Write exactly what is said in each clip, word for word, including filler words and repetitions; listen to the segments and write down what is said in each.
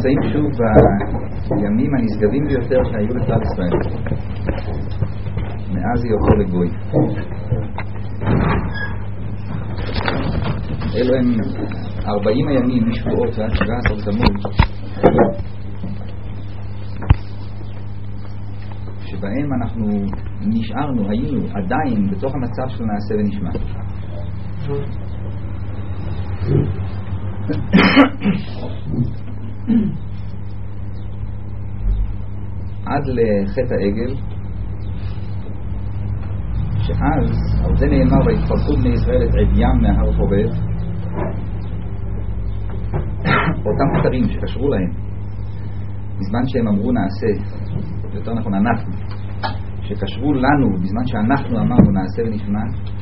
נמצאים שוב בימים הנשגבים ביותר שהיו לכלל ישראל מאז היותו לגוי. אלו הם ארבעים הימים משבועות ועד שבעה עשר תמוז שבהם אנחנו נשארנו, היינו עדיין בתוך המצב של נעשה ונשמע. עד לחטא העגל, שאז, על זה נאמר והתפרקו בני ישראל את עדיים מהר חורב, אותם כתרים שקשרו להם בזמן שהם אמרו נעשה, יותר נכון אנחנו, שקשרו לנו בזמן שאנחנו אמרנו נעשה ונשמע,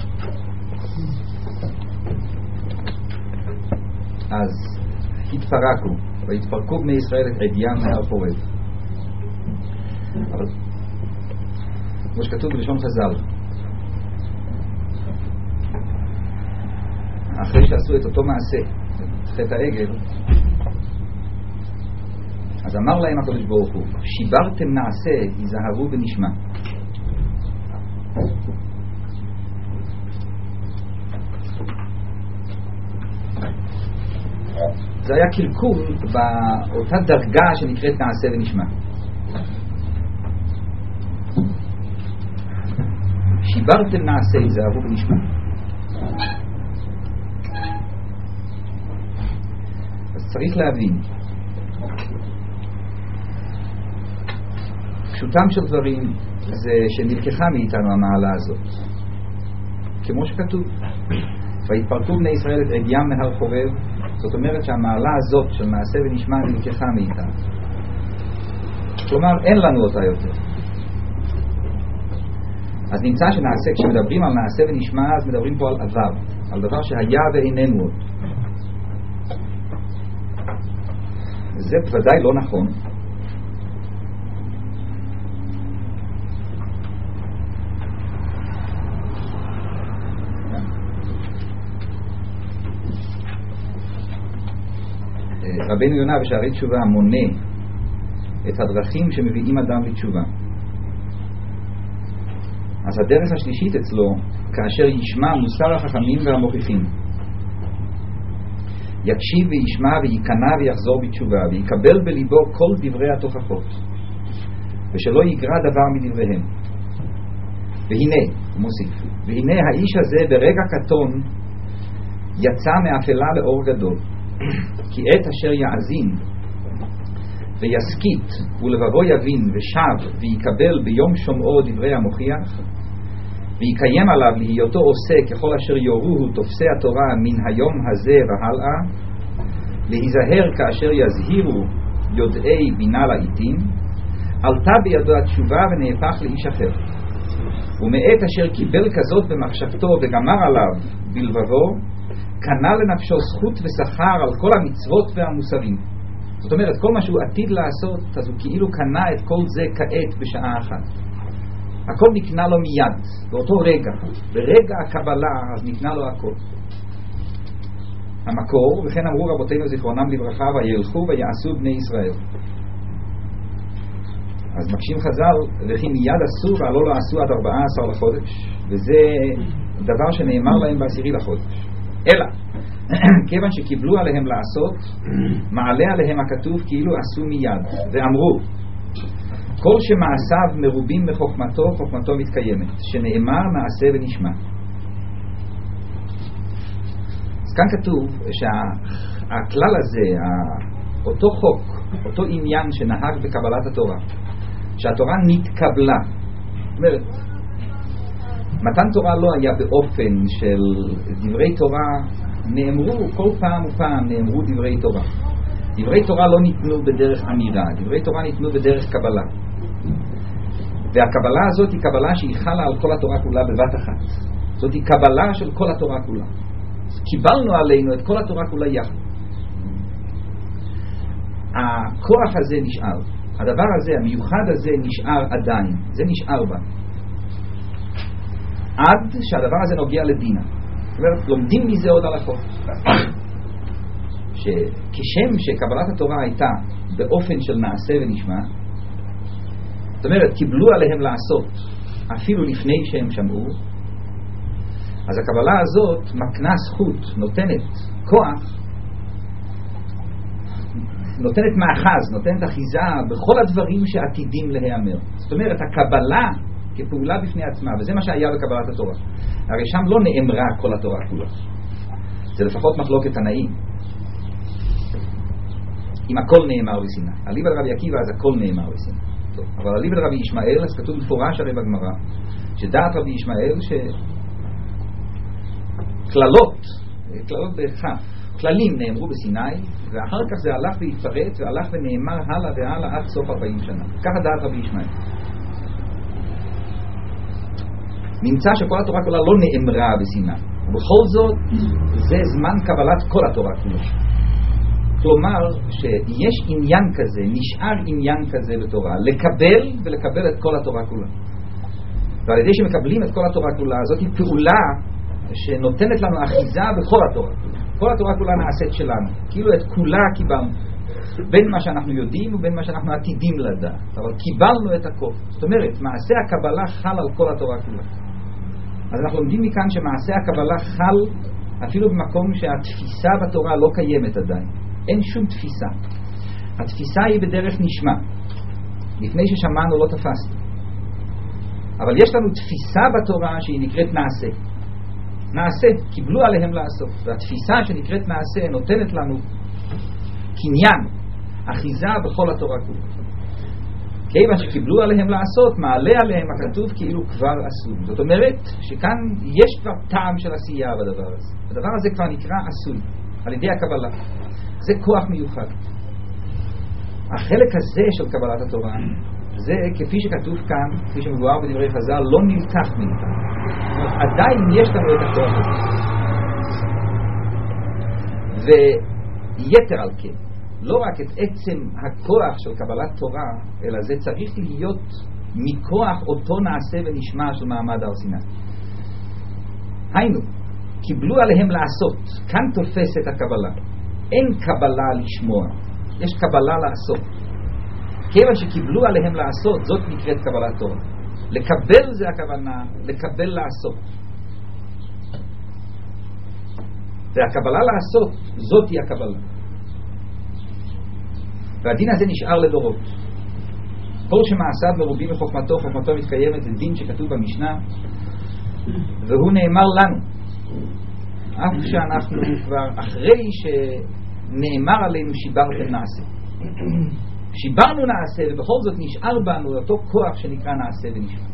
אז התפרקו והתפרקו בני ישראל את עדיים מהר חורב. אבל כמו שכתוב בלשון חז"ל, אחרי שעשו את אותו מעשה, את חטא העגל, אז אמר להם הקדוש ברוך הוא, שיברתם נעשה, היזהרו ונשמע. זה היה קלקול באותה דרגה שנקראת נעשה ונשמע. שיברתם נעשה, היזהרו ונשמע. אז צריך להבין, פשוטם של דברים זה שנלקחה מאיתנו המעלה הזאת, כמו שכתוב והתפרקו בני ישראל את עדיים מהר חורב. זאת אומרת שהמעלה הזאת של נעשה ונשמע נלקחה מאיתנו, כלומר אין לנו אותה יותר. אז נמצא שנעשה, כשמדברים על נעשה ונשמע, אז מדברים פה על עבר, על דבר שהיה ואיננו עוד. זה בוודאי לא נכון, רבנו יונה בשערי תשובה מונה את הדרכים שמביאים אדם לתשובה. אז הדרך השלישית אצלו, כאשר ישמע מוסר החכמים והמוכיחים, יקשיב וישמע ויקנא ויחזור בתשובה ויקבל בליבו כל דברי התוכחות ושלא יגרע דבר מדבריהם. והנה, הוא מוסיף, והנה האיש הזה ברגע קטון יצא מאפלה לאור גדול, כי עת אשר יאזין ויסכית ולבבו יבין ושב ויקבל ביום שומעו דברי המוכיח ויקיים עליו להיותו עושה ככל אשר יורוהו תופסי התורה מן היום הזה והלאה, להיזהר כאשר יזהירו יודעי בינה לעיתים, עלתה בידו התשובה ונהפך לאיש אחר, ומעת אשר קיבל כזאת במחשבתו וגמר עליו בלבבו, קנה לנפשו זכות ושכר על כל המצוות והמוסרים. זאת אומרת, כל מה שהוא עתיד לעשות, אז הוא כאילו קנה את כל זה כעת בשעה אחת. הכל נקנה לו מיד, באותו רגע, ברגע הקבלה, אז נקנה לו הכל. המקור, וכן אמרו רבותינו זיכרונם לברכה, וילכו ויעשו בני ישראל. אז מקשים חז"ל, וכי מיד עשו ועלו לא עשו עד ארבעה עשר לחודש, וזה דבר שנאמר להם בעשירי לחודש. אלא, כיוון שקיבלו עליהם לעשות, מעלה עליהם הכתוב כאילו עשו מיד, ואמרו, כל שמעשיו מרובים בחוכמתו, חוכמתו מתקיימת, שנאמר נעשה ונשמע. אז כאן כתוב שהכלל הזה, אותו חוק, אותו עניין שנהג בקבלת התורה, שהתורה נתקבלה, זאת אומרת, מתן תורה לא היה באופן של דברי תורה, נאמרו כל פעם ופעם נאמרו דברי תורה. דברי תורה לא ניתנו בדרך אמירה, דברי תורה ניתנו בדרך קבלה. והקבלה הזאת היא קבלה שהיא חלה על כל התורה כולה בבת אחת. זאת היא קבלה של כל התורה כולה. קיבלנו עלינו את כל התורה כולה יחד. הכוח הזה נשאר, הדבר הזה, המיוחד הזה נשאר עדיין, זה נשאר בה. עד שהדבר הזה נוגע לדינה. זאת אומרת, לומדים מזה עוד הלכות. שכשם שקבלת התורה הייתה באופן של נעשה ונשמע, זאת אומרת, קיבלו עליהם לעשות אפילו לפני שהם שמעו, אז הקבלה הזאת מקנה זכות, נותנת כוח, נותנת מאחז, נותנת אחיזה בכל הדברים שעתידים להיאמר. זאת אומרת, הקבלה כפעולה בפני עצמה, וזה מה שהיה בקבלת התורה. הרי שם לא נאמרה כל התורה כולה. זה לפחות מחלוקת תנאים. אם הכל נאמר בסיני. אליבא דרבי עקיבא אז הכל נאמר בסיני. טוב, אבל אליבא דרבי ישמעאל, אז כתוב מפורש הרי בגמרא, שדעת רבי ישמעאל שכללות, כללות בכף, כללים נאמרו בסיני, ואחר כך זה הלך והתפרט והלך ונאמר הלאה והלאה עד סוף ארבעים שנה. ככה דעת רבי ישמעאל. נמצא שכל התורה כולה לא נאמרה בסיני. ובכל זאת, זה זמן קבלת כל התורה כולה. כלומר, שיש עניין כזה, נשאר עניין כזה בתורה, לקבל ולקבל את כל התורה כולה. ועל ידי שמקבלים את כל התורה כולה, זאת היא פעולה שנותנת לנו אחיזה בכל התורה כולה. כל התורה כולה נעשית שלנו, כאילו את כולה קיבלנו, בין מה שאנחנו יודעים ובין מה שאנחנו עתידים לדעת, אבל קיבלנו את הכל. זאת אומרת, מעשה הקבלה חל על כל התורה כולה. אז אנחנו לומדים מכאן שמעשה הקבלה חל אפילו במקום שהתפיסה בתורה לא קיימת עדיין. אין שום תפיסה. התפיסה היא בדרך נשמע. לפני ששמענו לא תפסנו. אבל יש לנו תפיסה בתורה שהיא נקראת נעשה. נעשה, קיבלו עליהם לעשות. והתפיסה שנקראת נעשה נותנת לנו קניין, אחיזה בכל התורה כולה. כיוון שקיבלו עליהם לעשות, מעלה עליהם הכתוב כאילו כבר עשו. זאת אומרת שכאן יש כבר טעם של עשייה בדבר הזה. הדבר הזה כבר נקרא עשוי, על ידי הקבלה. זה כוח מיוחד. החלק הזה של קבלת התורה, זה כפי שכתוב כאן, כפי שמבואר בדברי חז"ל, לא נלקח מאיתנו. עדיין יש לנו את הכוח הזה. ויתר על כן, לא רק את עצם הכוח של קבלת תורה, אלא זה צריך להיות מכוח אותו נעשה ונשמע של מעמד הר סיני. היינו, קיבלו עליהם לעשות. כאן תופסת הקבלה. אין קבלה לשמוע, יש קבלה לעשות. כיוון שקיבלו עליהם לעשות, זאת נקראת קבלת תורה. לקבל זה הכוונה, לקבל לעשות. והקבלה לעשות, זאת היא הקבלה. והדין הזה נשאר לדורות. כל שמעשיו מרובים מחוכמתו, חוכמתו מתקיימת, זה דין שכתוב במשנה, והוא נאמר לנו. אף שאנחנו כבר אחרי שנאמר עלינו שיברתם נעשה. שיברנו נעשה, ובכל זאת נשאר בנו אותו כוח שנקרא נעשה ונשמע.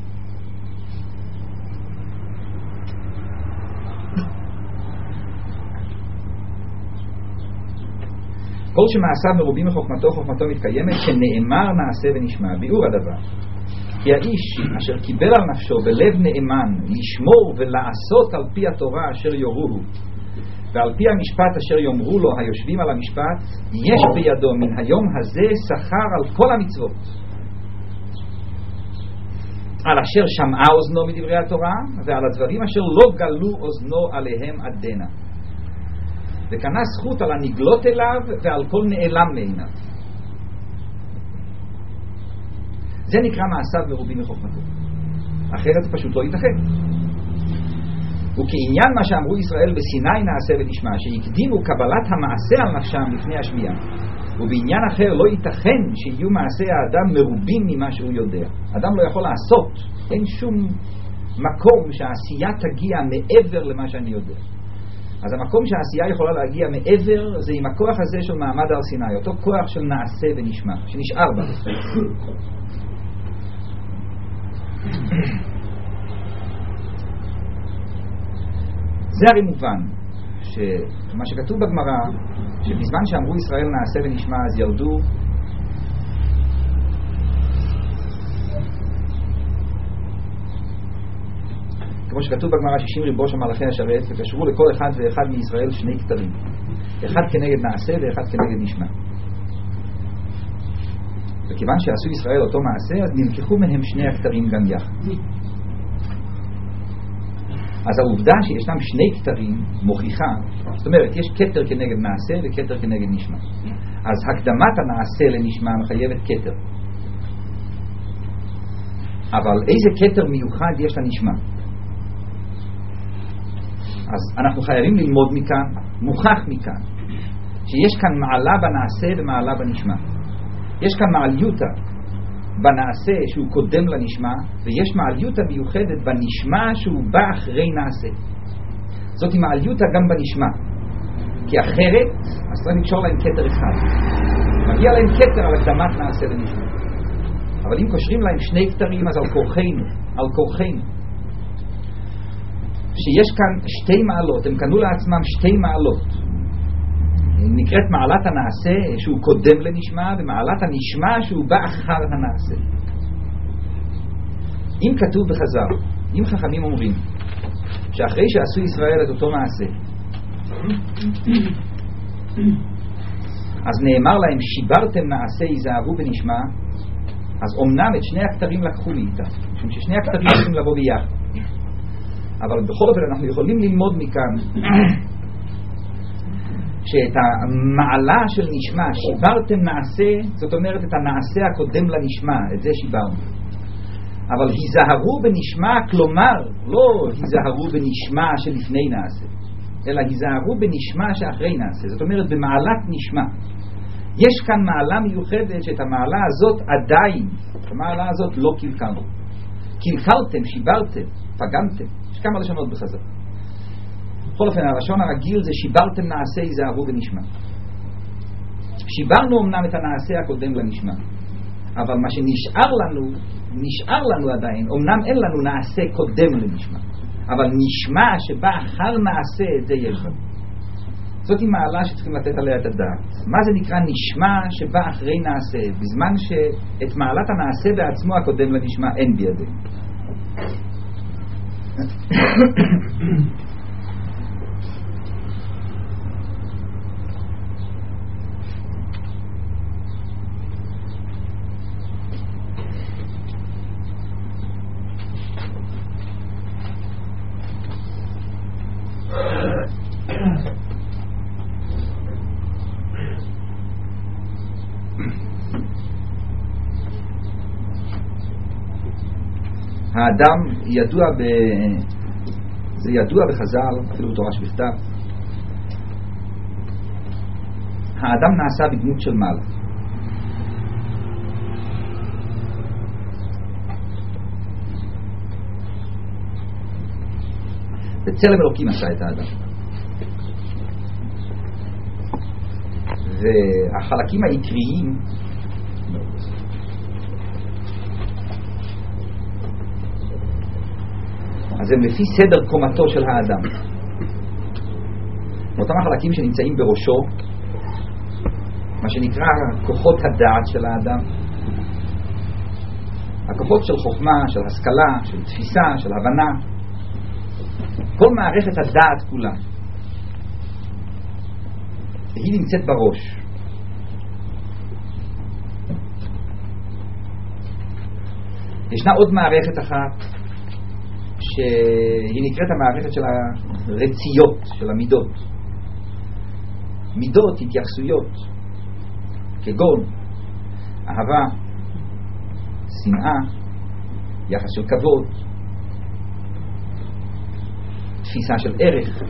כל שמעשיו מרובים מחוכמתו, חוכמתו מתקיימת, שנאמר נעשה ונשמע. ביאור הדבר, כי האיש אשר קיבל על נפשו בלב נאמן לשמור ולעשות על פי התורה אשר יורוהו, ועל פי המשפט אשר יאמרו לו היושבים על המשפט, יש בידו מן היום הזה שכר על כל המצוות, על אשר שמעה אוזנו מדברי התורה, ועל הדברים אשר לא גלו אוזנו עליהם עדנה, וקנה זכות על הנגלות אליו ועל כל נעלם מעיניו. זה נקרא מעשיו מרובים מחוכמתו, אחרת פשוט לא ייתכן. וכעניין מה שאמרו ישראל בסיני נעשה ונשמע, שהקדימו קבלת המעשה על נפשם לפני השמיעה, ובעניין אחר לא ייתכן שיהיו מעשי האדם מרובים ממה שהוא יודע. אדם לא יכול לעשות, אין שום מקום שהעשייה תגיע מעבר למה שאני יודע. אז המקום שהעשייה יכולה להגיע מעבר זה עם הכוח הזה של מעמד הר סיני, אותו כוח של נעשה ונשמע שנשאר בה. זה הרי מובן שמה שכתוב בגמרא, שבזמן שאמרו ישראל נעשה ונשמע אז ירדו כמו שכתוב בגמרא, שישים ריבו של מלאכי השרת, וקשרו לכל אחד ואחד מישראל שני כתרים, אחד כנגד נעשה ואחד כנגד נשמע. וכיוון שעשו ישראל אותו מעשה, אז נלקחו מהם שני הכתרים גם יחד. אז העובדה שישנם שני כתרים מוכיחה, זאת אומרת, יש כתר כנגד נעשה וכתר כנגד נשמע. אז הקדמת הנעשה לנשמע מחייבת כתר. אבל איזה כתר מיוחד יש לנשמע? אז אנחנו חייבים ללמוד מכאן, מוכח מכאן, שיש כאן מעלה בנעשה ומעלה בנשמע. יש כאן מעליותה בנעשה שהוא קודם לנשמע, ויש מעליותה מיוחדת בנשמע שהוא בא אחרי נעשה. זאת היא מעליותה גם בנשמע, כי אחרת אז צריך לקשור להם כתר אחד. מגיע להם כתר על הקדמת נעשה לנשמע, אבל אם קושרים להם שני כתרים אז על כורחנו, על כורחנו שיש כאן שתי מעלות, הם קנו לעצמם שתי מעלות. נקראת מעלת הנעשה שהוא קודם לנשמע, ומעלת הנשמע שהוא בא אחר הנעשה. אם כתוב בחז"ל, אם חכמים אומרים שאחרי שעשו ישראל את אותו מעשה אז נאמר להם שיברתם נעשה היזהרו בנשמע, אז אומנם את שני הכתרים לקחו מאיתם, משום ששני הכתרים צריכים לבוא ביחד. אבל בכל אופן אנחנו יכולים ללמוד מכאן שאת המעלה של נשמע שיברתם נעשה, זאת אומרת את הנעשה הקודם לנשמע, את זה שיברנו. אבל היזהרו בנשמע, כלומר לא היזהרו בנשמע שלפני נעשה, אלא היזהרו בנשמע שאחרי נעשה, זאת אומרת במעלת נשמע. יש כאן מעלה מיוחדת שאת המעלה הזאת עדיין, את המעלה הזאת לא קלקלנו. קלקלתם, שיברתם, פגמתם, יש כמה לשונות בחז"ל. בכל אופן הלשון הרגיל זה שיברתם נעשה היזהרו בנשמע. שיברנו אמנם את הנעשה הקודם לנשמע, אבל מה שנשאר לנו, נשאר לנו עדיין, אמנם אין לנו נעשה קודם לנשמע, אבל נשמע שבא אחר נעשה, את זה יש לנו. זאת היא מעלה שצריכים לתת עליה את הדעת. מה זה נקרא נשמע שבא אחרי נעשה, בזמן שאת מעלת הנעשה בעצמו הקודם לנשמע אין בידינו. האדם ידוע ב... זה ידוע בחז"ל, אפילו בתורה שבכתב, האדם נעשה בדמות של מעלה. בצלם אלוקים עשה את האדם, והחלקים העיקריים אז הם לפי סדר קומתו של האדם. אותם החלקים שנמצאים בראשו, מה שנקרא כוחות הדעת של האדם, הכוחות של חוכמה, של השכלה, של תפיסה, של הבנה, כל מערכת הדעת כולה היא נמצאת בראש. ישנה עוד מערכת אחת שהיא נקראת המערכת של הרציות, של המידות. מידות, התייחסויות, כגון אהבה, שנאה, יחס של כבוד, תפיסה של ערך,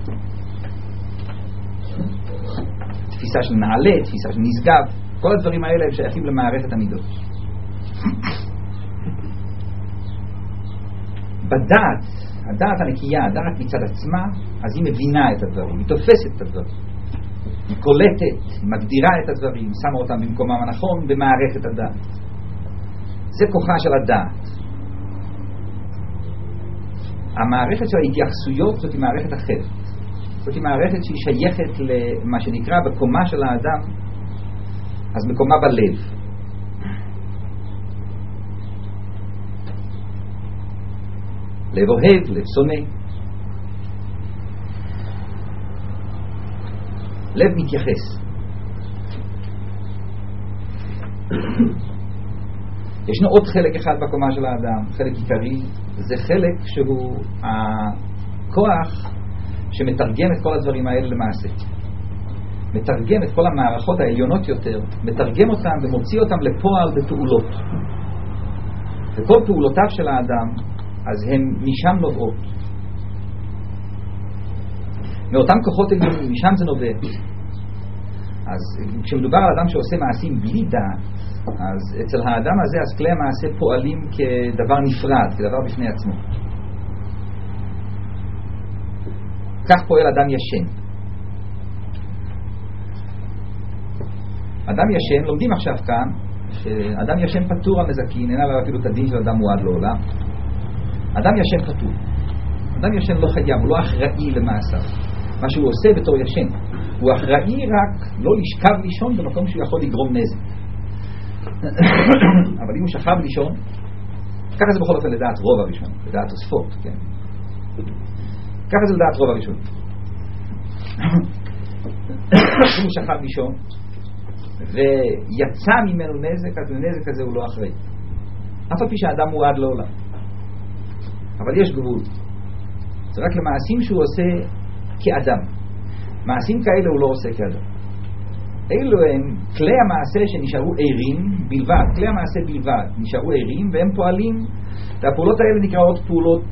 תפיסה של נעלה, תפיסה של נשגב. כל הדברים האלה הם שייכים למערכת המידות. בדעת, הדעת הנקייה, הדעת מצד עצמה, אז היא מבינה את הדברים, היא תופסת את הדברים, היא קולטת, היא מגדירה את הדברים, היא שמה אותם במקומם הנכון במערכת הדעת. זה כוחה של הדעת. המערכת של ההתייחסויות זאת היא מערכת אחרת. זאת היא מערכת שהיא שייכת למה שנקרא בקומה של האדם, אז מקומה בלב. לב אוהב, לב שונא. לב מתייחס. ישנו עוד חלק אחד בקומה של האדם, חלק עיקרי, זה חלק שהוא כוח שמתרגם את כל הדברים האלה למעשה, מתרגם את כל המערכות העליונות יותר, מתרגם אותם ומוציא אותם לפועל בפעולות, וכל פעולותיו של האדם אז הן משם נובעות, מאותם כוחות עליונים, משם זה נובע. אז כשמדובר על אדם שעושה מעשים בלי דעת, אז אצל האדם הזה אז כלי המעשה פועלים כדבר נפרד, כדבר בפני עצמו. כך פועל אדם ישן. אדם ישן, לומדים עכשיו כאן שאדם ישן פטור המזכין, אין עליו אפילו את הדין של אדם מועד לעולם. אדם ישן פטור, אדם ישן לא חייב, הוא לא אחראי למעשיו. מה שהוא עושה בתור ישן, הוא אחראי רק לא לשכב לישון במקום שהוא יכול לגרום נזק. אבל אם הוא שכב לישון, ככה זה בכל אופן לדעת רוב הראשון, לדעת תוספות, כן? ככה זה לדעת רוב הראשון. אם הוא שכב לישון ויצא ממנו נזק, אז לנזק הזה הוא לא אחראי, אף על פי שהאדם מועד לעולם. אבל יש גבול, זה רק למעשים שהוא עושה כאדם. מעשים כאלה הוא לא עושה כאדם. אלו הם כלי המעשה שנשארו ערים בלבד, כלי המעשה בלבד נשארו ערים והם פועלים, והפעולות האלה נקראות פעולות,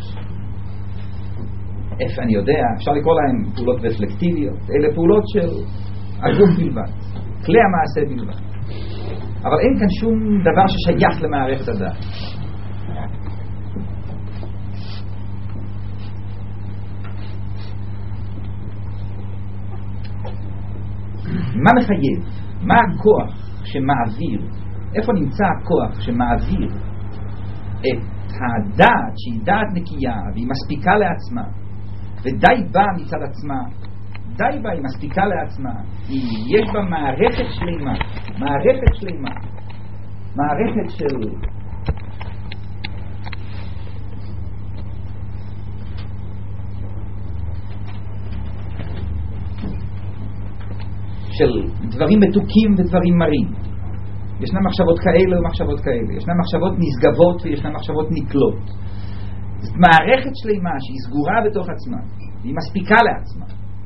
איפה אני יודע, אפשר לקרוא להם פעולות רפלקטיביות, אלה פעולות של הגוף בלבד, כלי המעשה בלבד. אבל אין כאן שום דבר ששייך למערכת הדעת. מה מחייב? מה הכוח שמעביר? איפה נמצא הכוח שמעביר את הדעת שהיא דעת נקייה והיא מספיקה לעצמה ודי בה מצד עצמה, די בה, היא מספיקה לעצמה, היא, יש בה מערכת שלמה, מערכת שלמה, מערכת של של דברים מתוקים ודברים מרים. ישנן מחשבות כאלה ומחשבות כאלה, ישנן מחשבות נשגבות וישנן מחשבות נקלות. זאת מערכת שלמה שהיא סגורה בתוך עצמה, והיא מספיקה לעצמה.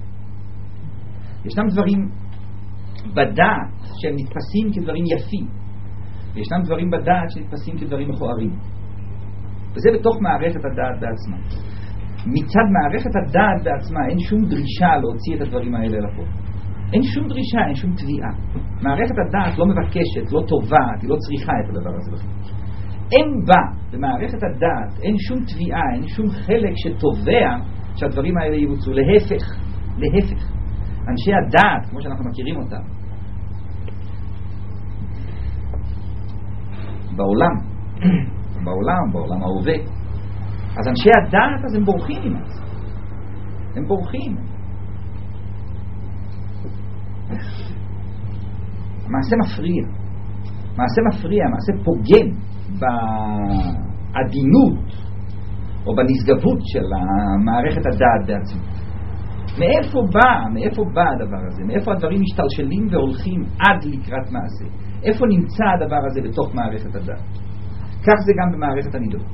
ישנם דברים בדעת שהם נתפסים כדברים יפים, וישנם דברים בדעת שנתפסים כדברים מכוערים, וזה בתוך מערכת הדעת בעצמה. מצד מערכת הדעת בעצמה אין שום דרישה להוציא את הדברים האלה לפה, אין שום דרישה, אין שום תביעה. מערכת הדעת לא מבקשת, לא טובה, היא לא צריכה את הדבר הזה בכלל. אין בה, במערכת הדעת, אין שום תביעה, אין שום חלק שתובע שהדברים האלה יבוצעו. להפך, להפך. אנשי הדעת, כמו שאנחנו מכירים אותם, בעולם, בעולם, בעולם ההווה, אז אנשי הדעת, אז הם בורחים עם זה. הם בורחים. מעשה מפריע, מעשה מפריע, מעשה פוגם בעדינות או בנשגבות של מערכת הדעת בעצמה. מאיפה בא, מאיפה בא הדבר הזה? מאיפה הדברים משתלשלים והולכים עד לקראת מעשה? איפה נמצא הדבר הזה בתוך מערכת הדעת? כך זה גם במערכת המידות.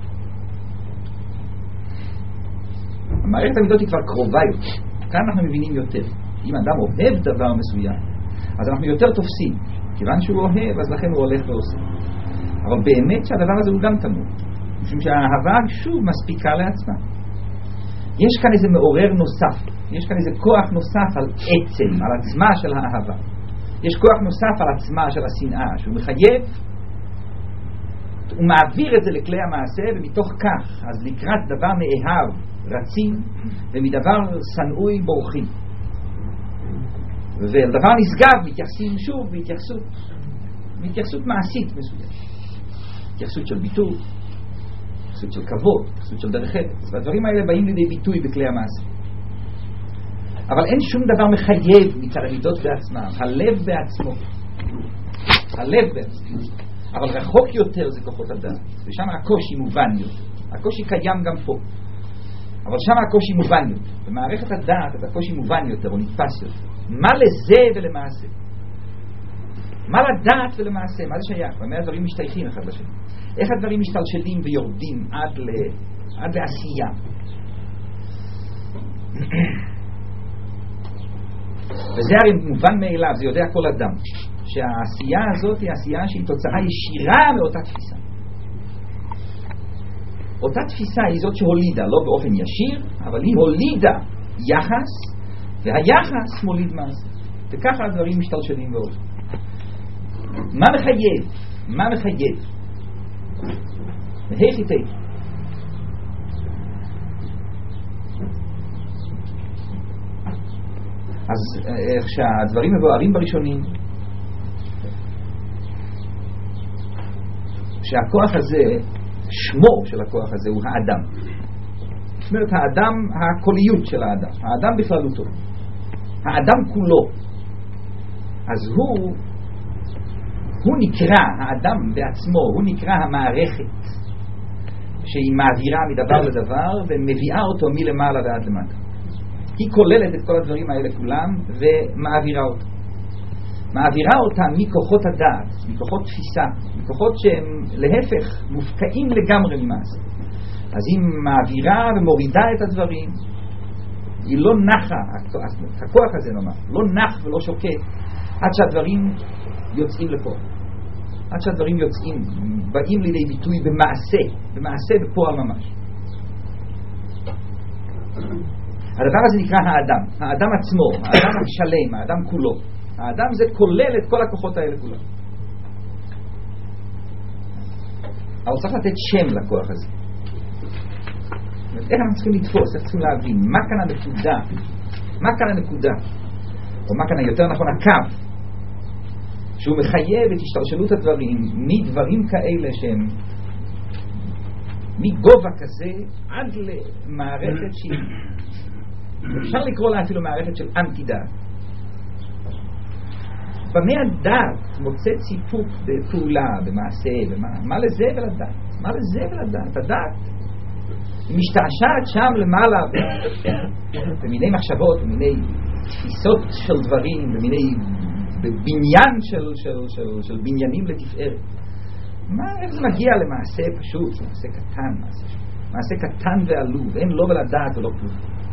המערכת המידות היא כבר קרובה יותר, כאן אנחנו מבינים יותר. אם אדם אוהב דבר מסוים, אז אנחנו יותר תופסים, כיוון שהוא אוהב, אז לכן הוא הולך ועושה. אבל באמת שהדבר הזה הוא גם תמות, משום שהאהבה שוב מספיקה לעצמה. יש כאן איזה מעורר נוסף, יש כאן איזה כוח נוסף על עצם, על עצמה של האהבה. יש כוח נוסף על עצמה של השנאה, שהוא מחייב, הוא מעביר את זה לכלי המעשה, ומתוך כך, אז לקראת דבר נאהב רצים, ומדבר שנאוי בורחים. ולדבר נשגב מתייחסים שוב בהתייחסות, בהתייחסות מעשית מסוימת. התייחסות של ביטוי, התייחסות של כבוד, התייחסות של דרך ארץ. והדברים האלה באים לידי ביטוי בכלי המעשה. אבל אין שום דבר מחייב מצד המידות בעצמם. הלב בעצמו. הלב בעצמו. אבל רחוק יותר זה כוחות הדעת. ושם הקושי מובן יותר. הקושי קיים גם פה. אבל שם הקושי מובן יותר. במערכת הדעת הקושי מובן יותר או נתפס יותר. מה לזה ולמעשה? מה לדעת ולמעשה? מה זה שייך? ומה הדברים משתייכים אחד לשני? איך הדברים משתלשלים ויורדים עד, ל... עד לעשייה? וזה הרי מובן מאליו, זה יודע כל אדם, שהעשייה הזאת היא עשייה שהיא תוצאה ישירה מאותה תפיסה. אותה תפיסה היא זאת שהולידה, לא באופן ישיר, אבל היא הולידה יחס, והיחס מוליד מעשה. וככה הדברים משתלשלים ועוד. מה מחייב? מה מחייב? איך איתי? אז איך שהדברים מבוארים בראשונים, שהכוח הזה, שמו של הכוח הזה הוא האדם. זאת אומרת, האדם, הקוליות של האדם, האדם בכללותו, האדם כולו. אז הוא, הוא נקרא, האדם בעצמו, הוא נקרא המערכת שהיא מעבירה מדבר לדבר ומביאה אותו מלמעלה ועד למטה. היא כוללת את כל הדברים האלה כולם ומעבירה אותם. מעבירה אותם מכוחות הדעת, מכוחות תפיסה, מכוחות שהם להפך מופקעים לגמרי ממעשה. אז היא מעבירה ומורידה את הדברים. היא לא נחה, הכוח הזה נאמר, לא נח ולא שוקט עד שהדברים יוצאים לפה. עד שהדברים יוצאים, באים לידי ביטוי במעשה, במעשה בפועל ממש. הדבר הזה נקרא האדם, האדם עצמו, האדם השלם, האדם כולו. האדם זה כולל את כל הכוחות האלה כולם. אבל צריך לתת שם לכוח הזה. איך אנחנו צריכים לתפוס, איך צריכים להבין, מה כאן הנקודה, מה כאן הנקודה, או מה כאן יותר נכון הקו, שהוא מחייב את השתלשלות הדברים, מדברים כאלה שהם, מגובה כזה, עד למערכת שהיא, אפשר לקרוא לה אפילו מערכת של אנטי-דעת. במה הדעת מוצא ציפוק בפעולה, במעשה, במה, מה לזה ולדעת? מה לזה ולדעת? הדעת משתעשעת שם למעלה במיני מחשבות, במיני תפיסות של דברים, במיני בבניין של, של, של, של בניינים לתפארת. מה, איך זה מגיע למעשה פשוט, מעשה קטן, מעשה, מעשה קטן ועלוב, אין לא ולדעת ולא כלום.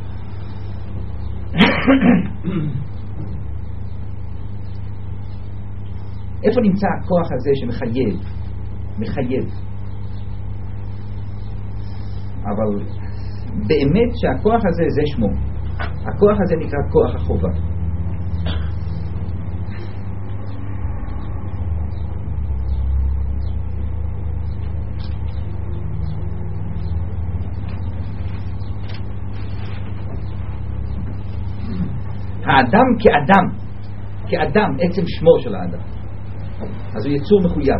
איפה נמצא הכוח הזה שמחייב, מחייב? אבל באמת שהכוח הזה זה שמו. הכוח הזה נקרא כוח החובה. האדם כאדם, כאדם, עצם שמו של האדם. אז הוא יצור מחויב.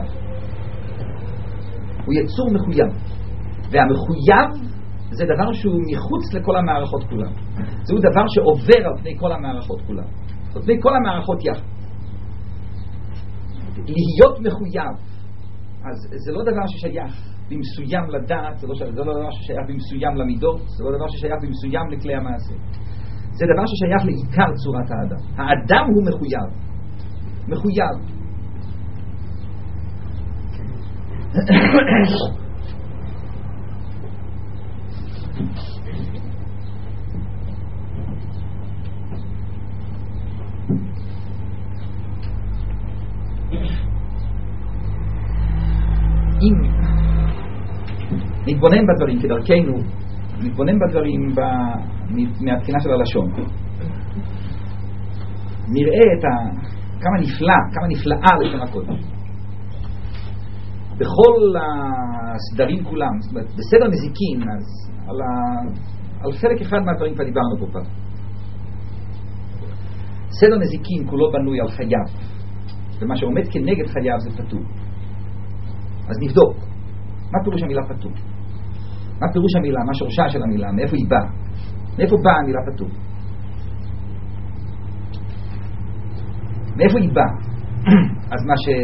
הוא יצור מחויב. והמחויב זה דבר שהוא מחוץ לכל המערכות כולם. זהו דבר שעובר על פני כל המערכות כולם. על פני כל המערכות יחד. להיות מחויב, אז זה לא דבר ששייך במסוים לדעת, זה לא, זה לא דבר ששייך במסוים למידות, זה לא דבר ששייך במסוים לכלי המעשה. זה דבר ששייך לעיקר צורת האדם. האדם הוא מחויב. מחויב. אם נתבונן בדברים כדרכנו, נתבונן בדברים ב... מהבחינה של הלשון, נראה את ה... כמה נפלא, כמה נפלאה לשון הקודש בכל הסדרים כולם. זאת אומרת, בסדר נזיקין, אז על, ה... על חלק אחד מהדברים כבר דיברנו פה פעם. סדר נזיקין כולו בנוי על חייב, ומה שעומד כנגד חייב זה פטור. אז נבדוק מה פירוש המילה פטור, מה פירוש המילה, מה שורשה של המילה, מאיפה היא באה, מאיפה באה המילה פטור, מאיפה היא באה. אז מה ש...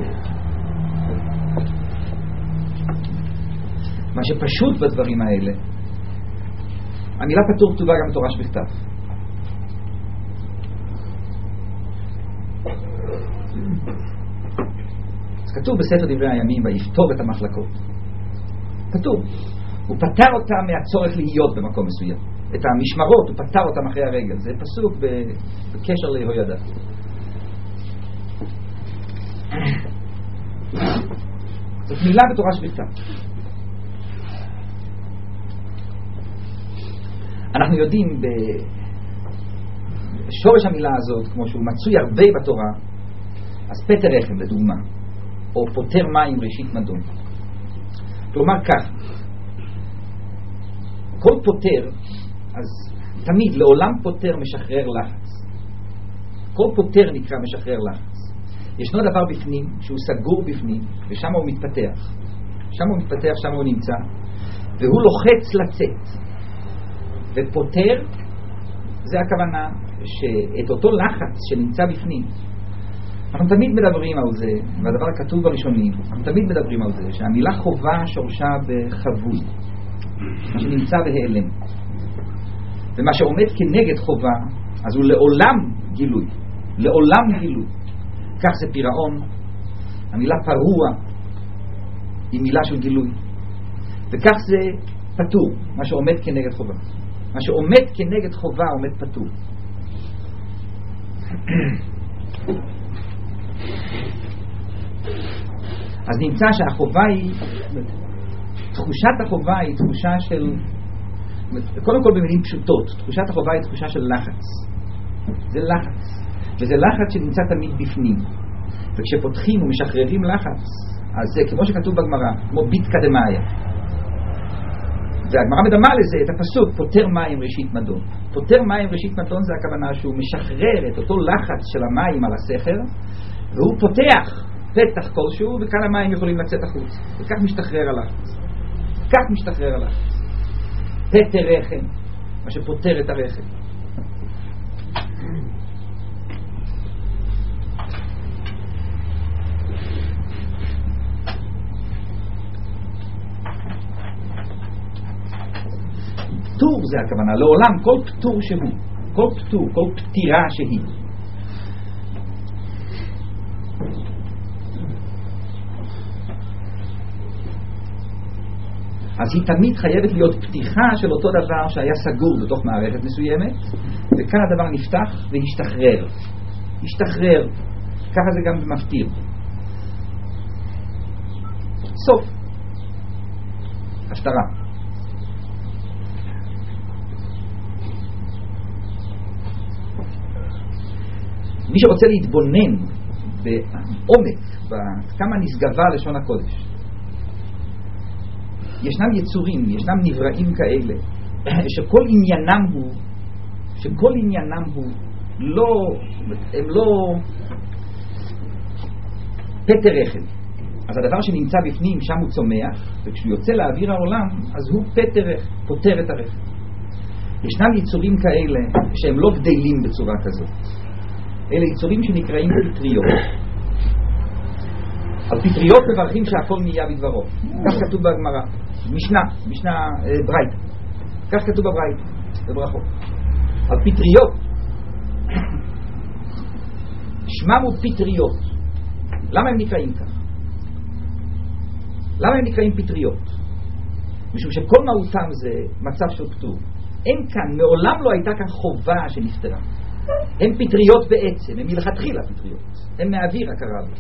מה שפשוט בדברים האלה, המילה פטור כתובה גם בתורה שבכתב. אז כתוב בספר דברי הימים, ויפתור את המחלקות. כתוב, הוא פטר אותה מהצורך להיות במקום מסוים. את המשמרות, הוא פתר אותם אחרי הרגל. זה פסוק בקשר ליהוידע. זאת מילה בתורה שבכתב. אנחנו יודעים בשורש המילה הזאת, כמו שהוא מצוי הרבה בתורה, אז פטר רחם לדוגמה, או פותר מים ראשית מדון. כלומר כך, כל פותר, אז תמיד לעולם פותר משחרר לחץ. כל פותר נקרא משחרר לחץ. ישנו דבר בפנים שהוא סגור בפנים, ושם הוא מתפתח. שם הוא מתפתח, שם הוא נמצא, והוא לוחץ לצאת. ופותר, זה הכוונה שאת אותו לחץ שנמצא בפנים, אנחנו תמיד מדברים על זה, והדבר הכתוב בראשונים, אנחנו תמיד מדברים על זה, שהמילה חובה שורשה בחבוי, מה שנמצא בהיעלם. ומה שעומד כנגד חובה, אז הוא לעולם גילוי, לעולם גילוי. כך זה פירעון, המילה פרוע היא מילה של גילוי. וכך זה פטור, מה שעומד כנגד חובה. מה שעומד כנגד חובה עומד פטור. אז נמצא שהחובה היא, תחושת החובה היא תחושה של, קודם כל במילים פשוטות, תחושת החובה היא תחושה של לחץ. זה לחץ. וזה לחץ שנמצא תמיד בפנים. וכשפותחים ומשחררים לחץ, אז זה כמו שכתוב בגמרא, כמו בית קדמיה. והגמרא מדמה לזה את הפסוק, פותר מים ראשית מדון. פותר מים ראשית מדון זה הכוונה שהוא משחרר את אותו לחץ של המים על הסכר, והוא פותח פתח כלשהו, וכאן המים יכולים לצאת החוץ. וכך משתחרר הלחץ. כך משתחרר הלחץ. פטר רחם, מה שפותר את הרחם. פטור זה הכוונה, לעולם כל פטור שהוא, כל פטור, כל פטירה שהיא. אז היא תמיד חייבת להיות פתיחה של אותו דבר שהיה סגור בתוך מערכת מסוימת, וכאן הדבר נפתח והשתחרר. השתחרר. ככה זה גם מפתיר. סוף. הפתרה. מי שרוצה להתבונן בעומק, בכמה נשגבה לשון הקודש, ישנם יצורים, ישנם נבראים כאלה, שכל עניינם הוא, שכל עניינם הוא, לא, הם לא פטר רחם. אז הדבר שנמצא בפנים, שם הוא צומח, וכשהוא יוצא לאוויר העולם, אז הוא פטר רחם, פותר את הרחם. ישנם יצורים כאלה, שהם לא גדלים בצורה כזאת. אלה יצורים שנקראים פטריות. על פטריות מברכים שהכל נהיה בדברו. כך כתוב בגמרא. משנה, משנה אה, ברייתא. כך כתוב בברייתא, בברכות. על פטריות. שמם הוא פטריות. למה הם נקראים כך? למה הם נקראים פטריות? משום שכל מהותם זה מצב של פטור. אין כאן, מעולם לא הייתה כאן חובה שנפטרה. הם פטריות בעצם, הם מלכתחילה פטריות. הם מהאוויר הקרב.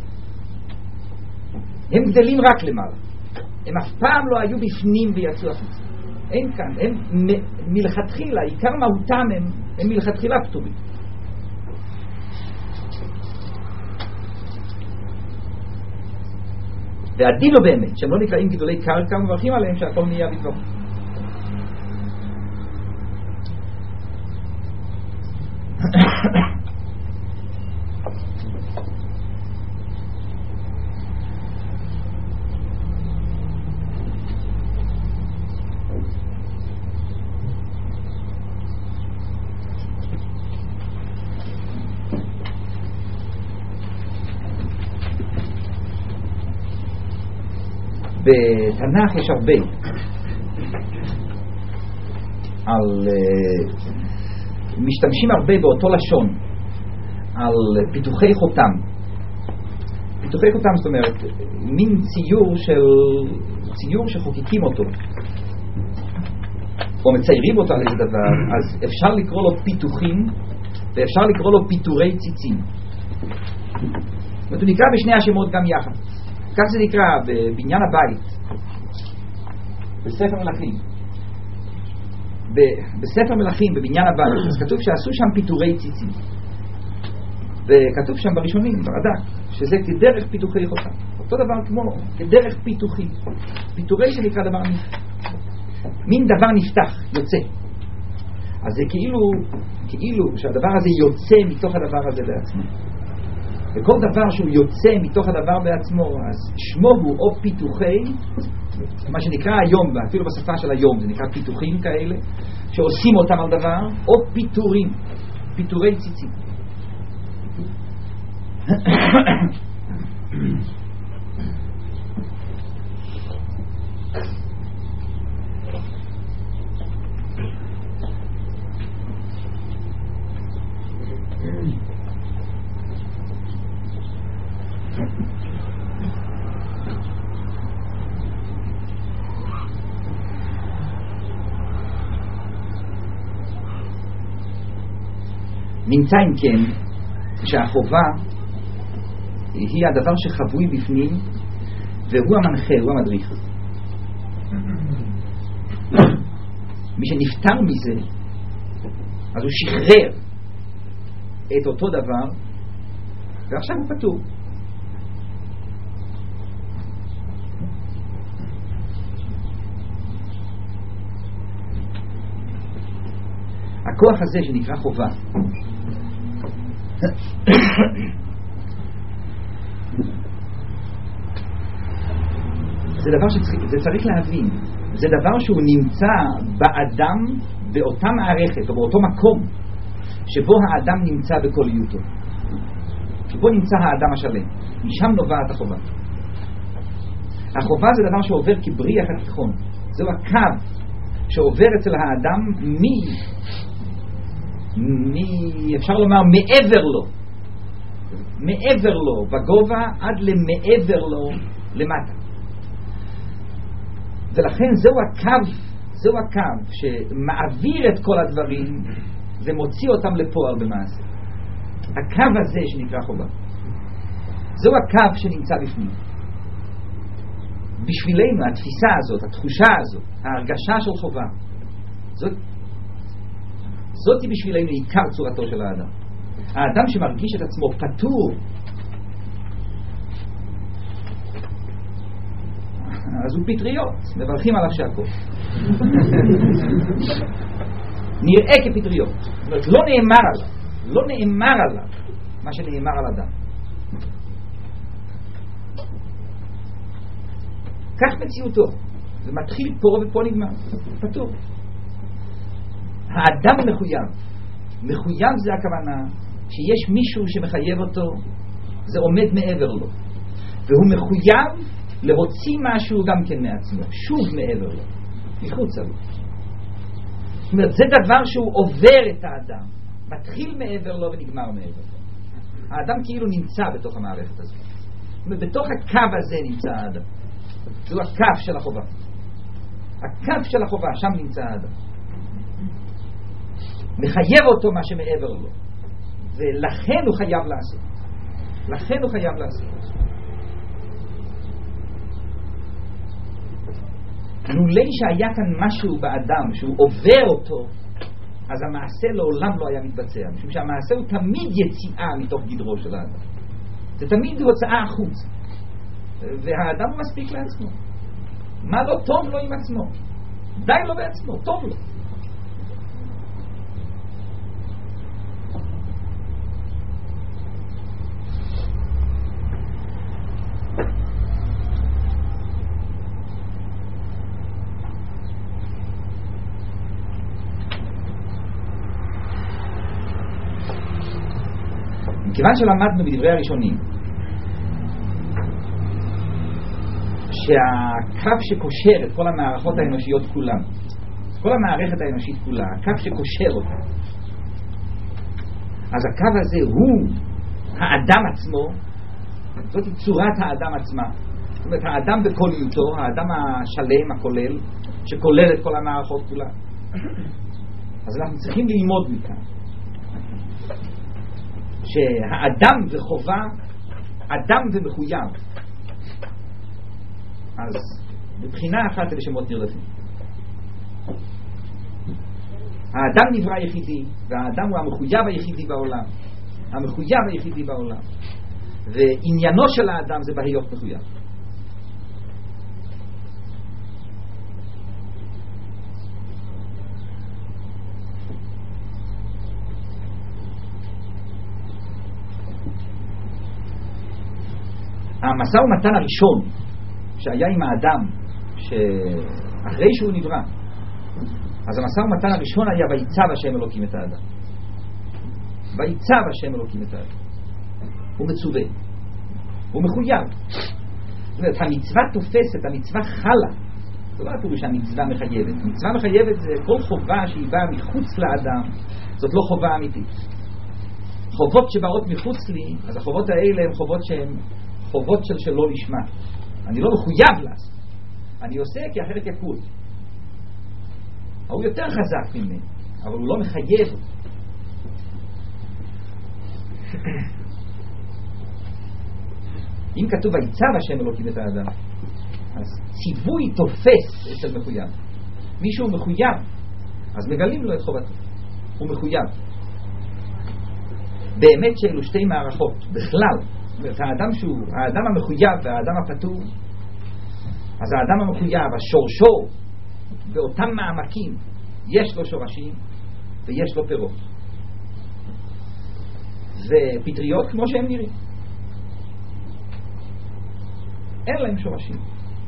הם גדלים רק למעלה. הם אף פעם לא היו בפנים ויצאו החוצה. אין כאן, הם מ- מלכתחילה, עיקר מהותם הם, הם מלכתחילה פטורים. והדין לא באמת, שהם לא נקראים גדולי קרקע, מברכים עליהם שהכל נהיה בדברו. בתנ"ך יש הרבה על משתמשים הרבה באותו לשון על פיתוחי חותם. פיתוחי חותם זאת אומרת מין ציור של ציור שחוקקים אותו. או מציירים אותו על איזה דבר, אז אפשר לקרוא לו פיתוחים ואפשר לקרוא לו פיטורי ציצים. זאת אומרת, הוא נקרא בשני השמות גם יחד. כך זה נקרא בבניין הבית, בספר מלכים. בספר מלכים, בבניין הבית, אז כתוב שעשו שם פיטורי ציצים. וכתוב שם בראשונים, ברד"ק, שזה כדרך פיתוחי חותם. אותו דבר כמו כדרך פיתוחים. פיטורי זה נקרא דבר נפתח. מין דבר נפתח, יוצא. אז זה כאילו, כאילו שהדבר הזה יוצא מתוך הדבר הזה בעצמו. וכל דבר שהוא יוצא מתוך הדבר בעצמו, אז שמו הוא או פיתוחי, מה שנקרא היום, אפילו בשפה של היום, זה נקרא פיתוחים כאלה, שעושים אותם על דבר, או פיטורים, פיטורי ציצים. נמצא אם כן שהחובה היא הדבר שחבוי בפנים והוא המנחה, הוא המדריך. מי שנפטר מזה אז הוא שחרר את אותו דבר ועכשיו הוא פטור. הכוח הזה שנקרא חובה זה דבר שצריך, זה צריך להבין, זה דבר שהוא נמצא באדם באותה מערכת או באותו מקום שבו האדם נמצא בכל היותו, שבו נמצא האדם השלם, משם נובעת החובה. החובה זה דבר שעובר כבריח התיכון, זהו הקו שעובר אצל האדם מי מי אפשר לומר מעבר לו, מעבר לו בגובה עד למעבר לו למטה. ולכן זהו הקו, זהו הקו שמעביר את כל הדברים ומוציא אותם לפועל במעשה. הקו הזה שנקרא חובה, זהו הקו שנמצא בפנים. בשבילנו התפיסה הזאת, התחושה הזאת, ההרגשה של חובה, זאת זאת היא בשבילנו עיקר צורתו של האדם. האדם שמרגיש את עצמו פטור, אז הוא פטריות, מברכים עליו שהכל. נראה כפטריות. זאת אומרת, לא נאמר עליו, לא נאמר עליו מה שנאמר על אדם. כך מציאותו. זה מתחיל פה ופה נגמר. פטור. האדם מחויב. מחויב זה הכוונה שיש מישהו שמחייב אותו, זה עומד מעבר לו. והוא מחויב להוציא משהו גם כן מעצמו, שוב מעבר לו, מחוץ לו. זאת אומרת, זה דבר שהוא עובר את האדם, מתחיל מעבר לו ונגמר מעבר לו. האדם כאילו נמצא בתוך המערכת הזאת. זאת אומרת, בתוך הקו הזה נמצא האדם. זהו הקו של החובה. הקו של החובה, שם נמצא האדם. מחייב אותו מה שמעבר לו, ולכן הוא חייב לעשות. לכן הוא חייב לעשות. לולי שהיה כאן משהו באדם שהוא עובר אותו, אז המעשה לעולם לא היה מתבצע, משום שהמעשה הוא תמיד יציאה מתוך גדרו של האדם. זה תמיד הוצאה החוץ, והאדם הוא מספיק לעצמו. מה לא טוב לו עם עצמו? די לו בעצמו, טוב לו. מכיוון שלמדנו בדברי הראשונים שהקו שקושר את כל המערכות האנושיות כולן, כל המערכת האנושית כולה, הקו שקושר אותה, אז הקו הזה הוא האדם עצמו, זאת צורת האדם עצמה. זאת אומרת, האדם בכל היותו, האדם השלם, הכולל, שכולל את כל המערכות כולה, אז אנחנו צריכים ללמוד מכאן שהאדם וחובה, אדם ומחויב, אז מבחינה אחת אלה שמות נרדפים. האדם נברא יחידי, והאדם הוא המחויב היחידי בעולם, המחויב היחידי בעולם, ועניינו של האדם זה בהיות מחויב. המשא ומתן הראשון שהיה עם האדם שאחרי שהוא נברא, אז המשא ומתן הראשון היה ויצב השם אלוקים את האדם. ויצב השם אלוקים את האדם. הוא מצווה, הוא מחויב. זאת אומרת, המצווה תופסת, המצווה חלה. זה לא הפירוש שהמצווה מחייבת. המצווה מחייבת זה כל חובה שהיא באה מחוץ לאדם, זאת לא חובה אמיתית. חובות שבאות מחוץ לי, אז החובות האלה הן חובות שהן חובות של שלא לשמה. אני לא מחויב לעשות, אני עושה כי אחרת יקול. הוא יותר חזק ממני, אבל הוא לא מחייב. אם כתוב ויצב השם אלוקים את האדם, אז ציווי תופס אצל מחויב. מישהו מחויב, אז מגלים לו את חובתו, הוא מחויב. באמת שאלו שתי מערכות בכלל. האדם שהוא, האדם המחויב והאדם הפטור, אז האדם המחויב, השורשו באותם מעמקים, יש לו שורשים ויש לו פירות. זה פטריות כמו שהם נראים, אין להם שורשים.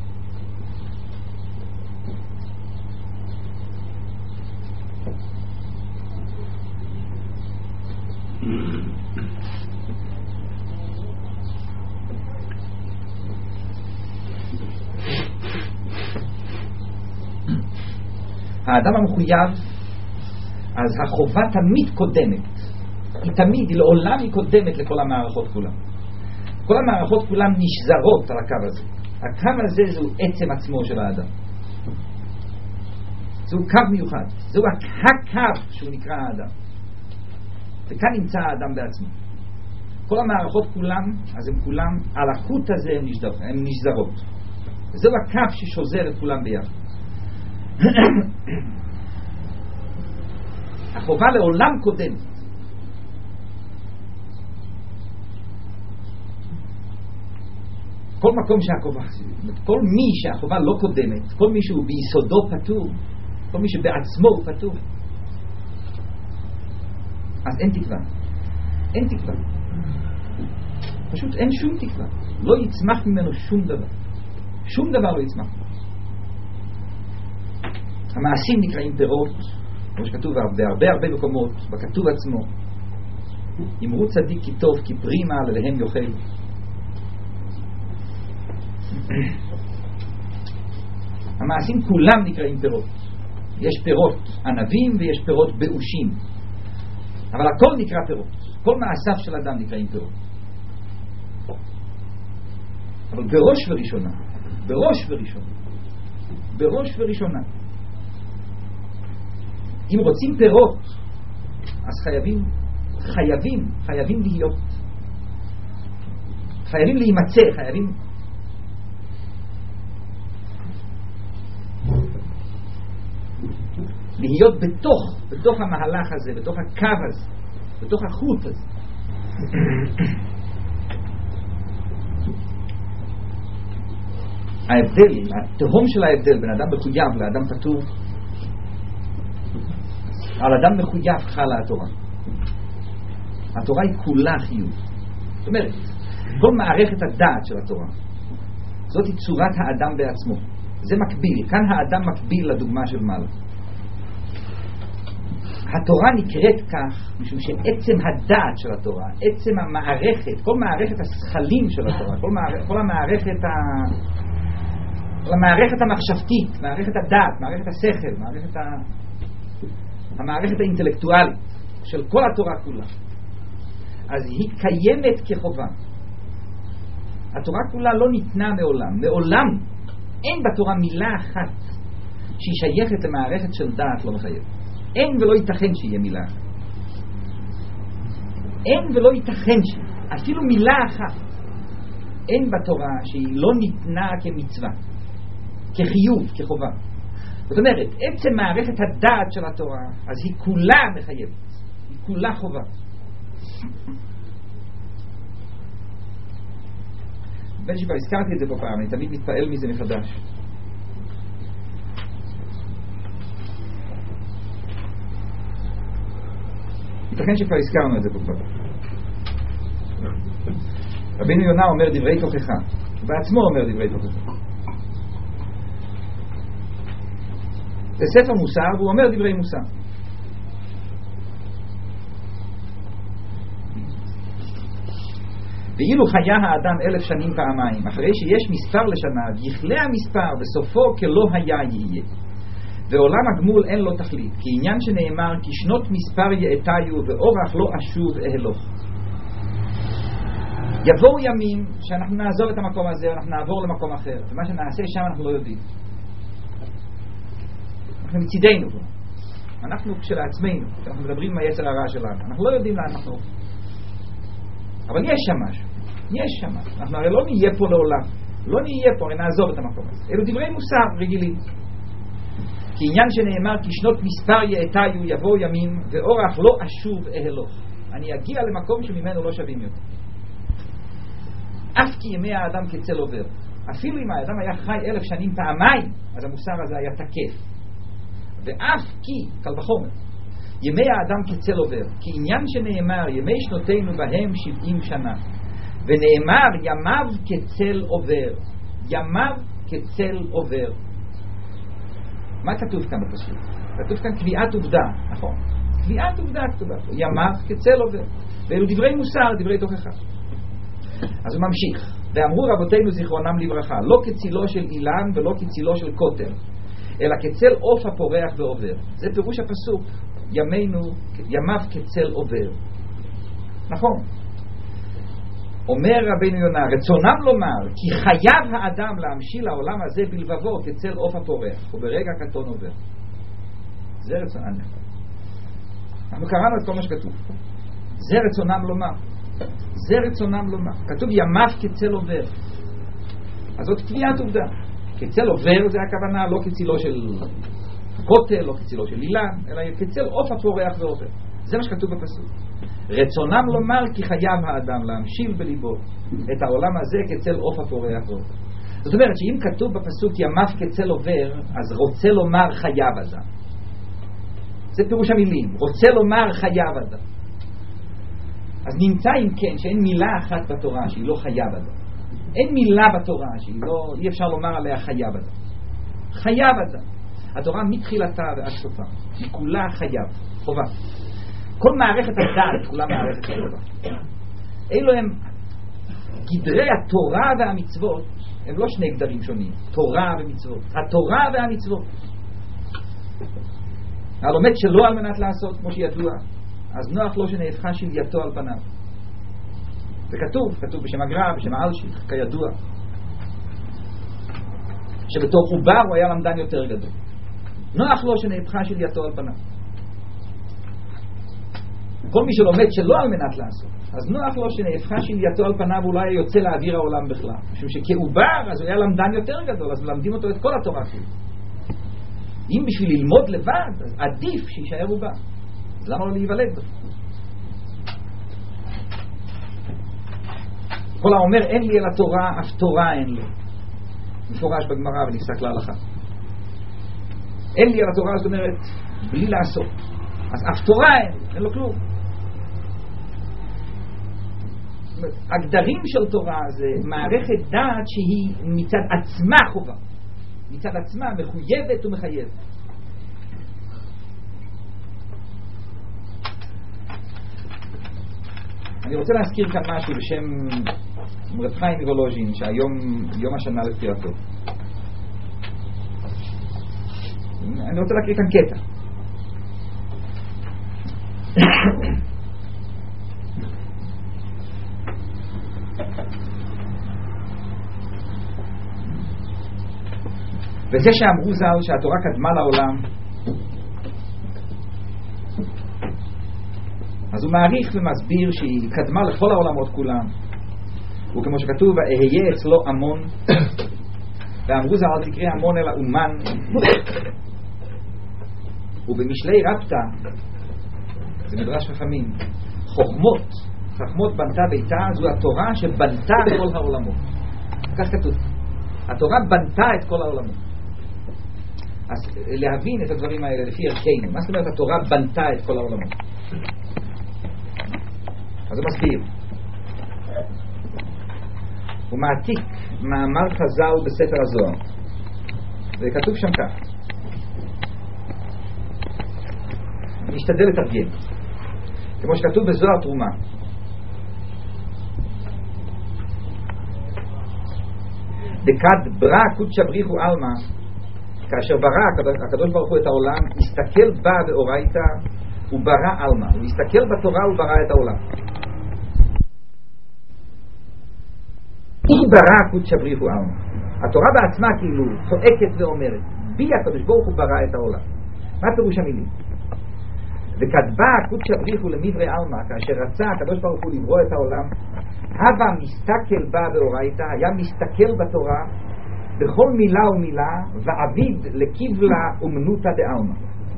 האדם המחויב, אז החובה תמיד קודמת, היא תמיד, היא לעולם היא קודמת לכל המערכות כולם. כל המערכות כולם נשזרות על הקו הזה. הקו הזה זהו עצם עצמו של האדם, זהו קו מיוחד, זהו הקו שהוא נקרא האדם, וכאן נמצא האדם בעצמו. כל המערכות כולם, אז הם כולם, על החוט הזה הם נשזרות, הם נשזרות. זהו הקו ששוזר את כולם ביחד. החובה לעולם קודמת. כל מקום שהחובה, כל מי שהחובה לא קודמת, כל מי שהוא ביסודו פטור, כל מי שבעצמו הוא פטור, אז אין תקווה. אין תקווה. פשוט אין שום תקווה. לא יצמח ממנו שום דבר. שום דבר לא יצמח. המעשים נקראים פירות, כמו שכתוב בהרבה הרבה מקומות, בכתוב עצמו. אמרו צדיק כי טוב, כי פרי מעל אליהם יאכל. המעשים כולם נקראים פירות. יש פירות ענבים ויש פירות באושים, אבל הכל נקרא פירות. כל מעשיו של אדם נקראים פירות. אבל בראש וראשונה, בראש וראשונה, בראש וראשונה, אם רוצים פירות, אז חייבים, חייבים, חייבים להיות, חייבים להימצא, חייבים להיות בתוך, בתוך המהלך הזה, בתוך הקו הזה, בתוך החוט הזה. ההבדל, התהום של ההבדל בין אדם מחויב לאדם פטור, על אדם מחויב חלה התורה. התורה היא כולה חיוב. זאת אומרת, כל מערכת הדעת של התורה, זאת היא צורת האדם בעצמו. זה מקביל, כאן האדם מקביל לדוגמה של מעלה. התורה נקראת כך משום שעצם הדעת של התורה, עצם המערכת, כל מערכת השכלים של התורה, כל, מערכ, כל המערכת ה... כל המערכת המחשבתית, מערכת הדעת, מערכת השכל, מערכת ה... המערכת האינטלקטואלית של כל התורה כולה, אז היא קיימת כחובה. התורה כולה לא ניתנה מעולם, מעולם אין בתורה מילה אחת שהיא שייכת למערכת של דעת לא מחייב. אין ולא ייתכן שיהיה מילה אחת. אין ולא ייתכן שיהיה. אפילו מילה אחת אין בתורה שהיא לא ניתנה כמצווה, כחיוב, כחובה. זאת אומרת, עצם מערכת הדעת של התורה, אז היא כולה מחייבת, היא כולה חובה. בין שכבר הזכרתי את זה פה פעם, אני תמיד מתפעל מזה מחדש. ייתכן שכבר הזכרנו את זה פה כבר. רבינו יונה אומר דברי תוכחה, בעצמו אומר דברי תוכחה. זה ספר מוסר והוא אומר דברי מוסר. ואילו חיה האדם אלף שנים פעמיים, אחרי שיש מספר לשנה, יכלה המספר בסופו כלא היה יהיה. ועולם הגמול אין לו תכלית, כי עניין שנאמר כי שנות מספר יאתיו ואורך לא אשוב אהלוך. יבואו ימים שאנחנו נעזוב את המקום הזה ואנחנו נעבור למקום אחר, ומה שנעשה שם אנחנו לא יודעים. אנחנו מצידנו פה, אנחנו כשלעצמנו, אנחנו מדברים עם היצר הרע שלנו, אנחנו לא יודעים לאן אנחנו הולכים, אבל יש שם משהו, יש שם משהו. אנחנו הרי לא נהיה פה לעולם, לא נהיה פה, הרי נעזוב את המקום הזה. אלו דברי מוסר רגילים, כי עניין שנאמר כי שנות מספר יאתיו יבואו ימים ואורך לא אשוב אהלוך, אני אגיע למקום שממנו לא שווים יותר. אף כי ימי האדם כצל עובר, אפילו אם האדם היה חי אלף שנים פעמיים, אז המוסר הזה היה תקף. ואף כי, קל וחומר, ימי האדם כצל עובר, כי עניין שנאמר ימי שנותינו בהם שבעים שנה, ונאמר ימיו כצל עובר, ימיו כצל עובר. מה כתוב כאן בפסוק? כתוב כאן קביעת עובדה, נכון? קביעת עובדה כתובה פה, ימיו כצל עובר. ואלו דברי מוסר, דברי תוכחה. אז הוא ממשיך, ואמרו רבותינו זיכרונם לברכה, לא כצילו של אילן ולא כצילו של כותל, אלא כצל עוף הפורח ועובר. זה פירוש הפסוק, ימינו, ימיו כצל עובר. נכון. אומר רבינו יונה, רצונם לומר כי חייב האדם להמשיל העולם הזה בלבבו כצל עוף הפורח וברגע קטון עובר. זה רצונם. אנחנו קראנו את כל מה שכתוב. זה רצונם לומר. זה רצונם לומר. כתוב ימיו כצל עובר. אז זאת קביעת עובדה. כצל עובר זה הכוונה לא כצילו של כותל, לא כצילו של אילן, אלא כצל עוף הפורח ועובר. זה מה שכתוב בפסוק. רצונם לומר כי חייב האדם להמשיל בליבו את העולם הזה כצל עוף הפורח ועובר. זאת אומרת שאם כתוב בפסוק ימיו כצל עובר, אז רוצה לומר חייב אדם. זה פירוש המילים, רוצה לומר חייב אדם. אז נמצא אם כן שאין מילה אחת בתורה שהיא לא חייב אדם. אין מילה בתורה שהיא לא, אי אפשר לומר עליה חייב אדם. חייב אדם. התורה מתחילתה ועד סופה, היא כולה חייב, חובה. כל מערכת הדעת כולה מערכת חובה. אלו הם גדרי התורה והמצוות, הם לא שני גדרים שונים, תורה ומצוות. התורה והמצוות. הלומד שלא על מנת לעשות כמו שידוע, אז נוח לו שנהפכה שלייתו על פניו. זה כתוב, כתוב בשם הגר"א, בשם האלשיך, כידוע, שבתור עובר הוא היה למדן יותר גדול. נוח לו שנהפכה שלייתו על פניו. כל מי שלומד שלא על מנת לעשות, אז נוח לו שנהפכה שלייתו על פניו, אולי היה יוצא לאוויר העולם בכלל. משום שכעובר אז הוא היה למדן יותר גדול, אז מלמדים אותו את כל התורה שלו. אם בשביל ללמוד לבד, אז עדיף שישאר עובר. אז למה לא להיוולד בו? כל האומר אין לי אלא תורה, אף תורה אין לי. מפורש בגמרא ונפסק להלכה. אין לי אלא תורה, זאת אומרת, בלי לעשות. אז אף תורה אין, אין לו כלום. הגדרים של תורה זה מערכת דעת שהיא מצד עצמה חובה. מצד עצמה מחויבת ומחייבת. אני רוצה להזכיר כאן משהו בשם רב חיים מוולוז'ין, שהיום יום השנה לפטירתו. אני רוצה להקריא כאן קטע. וזה שאמרו ז"ל שהתורה קדמה לעולם, אז הוא מעריך ומסביר שהיא קדמה לכל העולמות כולם, וכמו שכתוב אהיה אצלו המון, ואמרו ז"ל אל תקרא המון אלא אומן. ובמשלי רבתא, זה מדרש חכמים, חוכמות חכמות בנתה ביתה, זו התורה שבנתה כל העולמות. כך כתוב, התורה בנתה את כל העולמות. אז להבין את הדברים האלה לפי ערכנו, מה זאת אומרת התורה בנתה את כל העולמות? אז הוא מסביר, הוא מעתיק מאמר חז"ל בספר הזוהר, וכתוב שם כך, נשתדל לתרגם כמו שכתוב בזוהר תרומה, דקד ברא קודשא בריחו עלמא, כאשר ברא הקדוש ברוך הוא את העולם, הסתכל בה ואורייתא וברא עלמא, הוא הסתכל בתורה וברא את העולם. אם ברא קודשא בריחו עלמא, התורה בעצמה כאילו צועקת ואומרת בי הקדוש ברוך הוא ברא את העולם. מה פירוש המילים? וכתבה קודשא בריחו למדרי עלמא, כאשר רצה הקדוש ברוך הוא לברוא את העולם, הווה מסתכל בה ואורייתא, היה מסתכל בתורה בכל מילה ומילה, ועביד לקיבלה אומנותא דעלמא.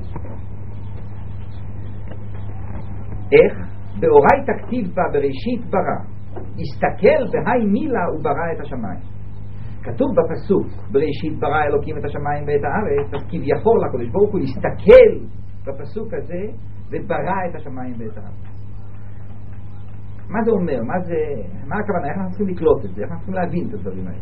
איך? באורייתא כתיב בה בראשית ברא, הסתכל בהי מילה וברא את השמיים. כתוב בפסוק בראשית ברא אלוקים את השמיים ואת הארץ, אז כביכול הקדוש ברוך הוא הסתכל בפסוק הזה וברא את השמיים ואת הארץ. מה זה אומר? מה זה, מה הכוונה? איך אנחנו צריכים לקלוט את זה? איך אנחנו צריכים להבין את הדברים האלה?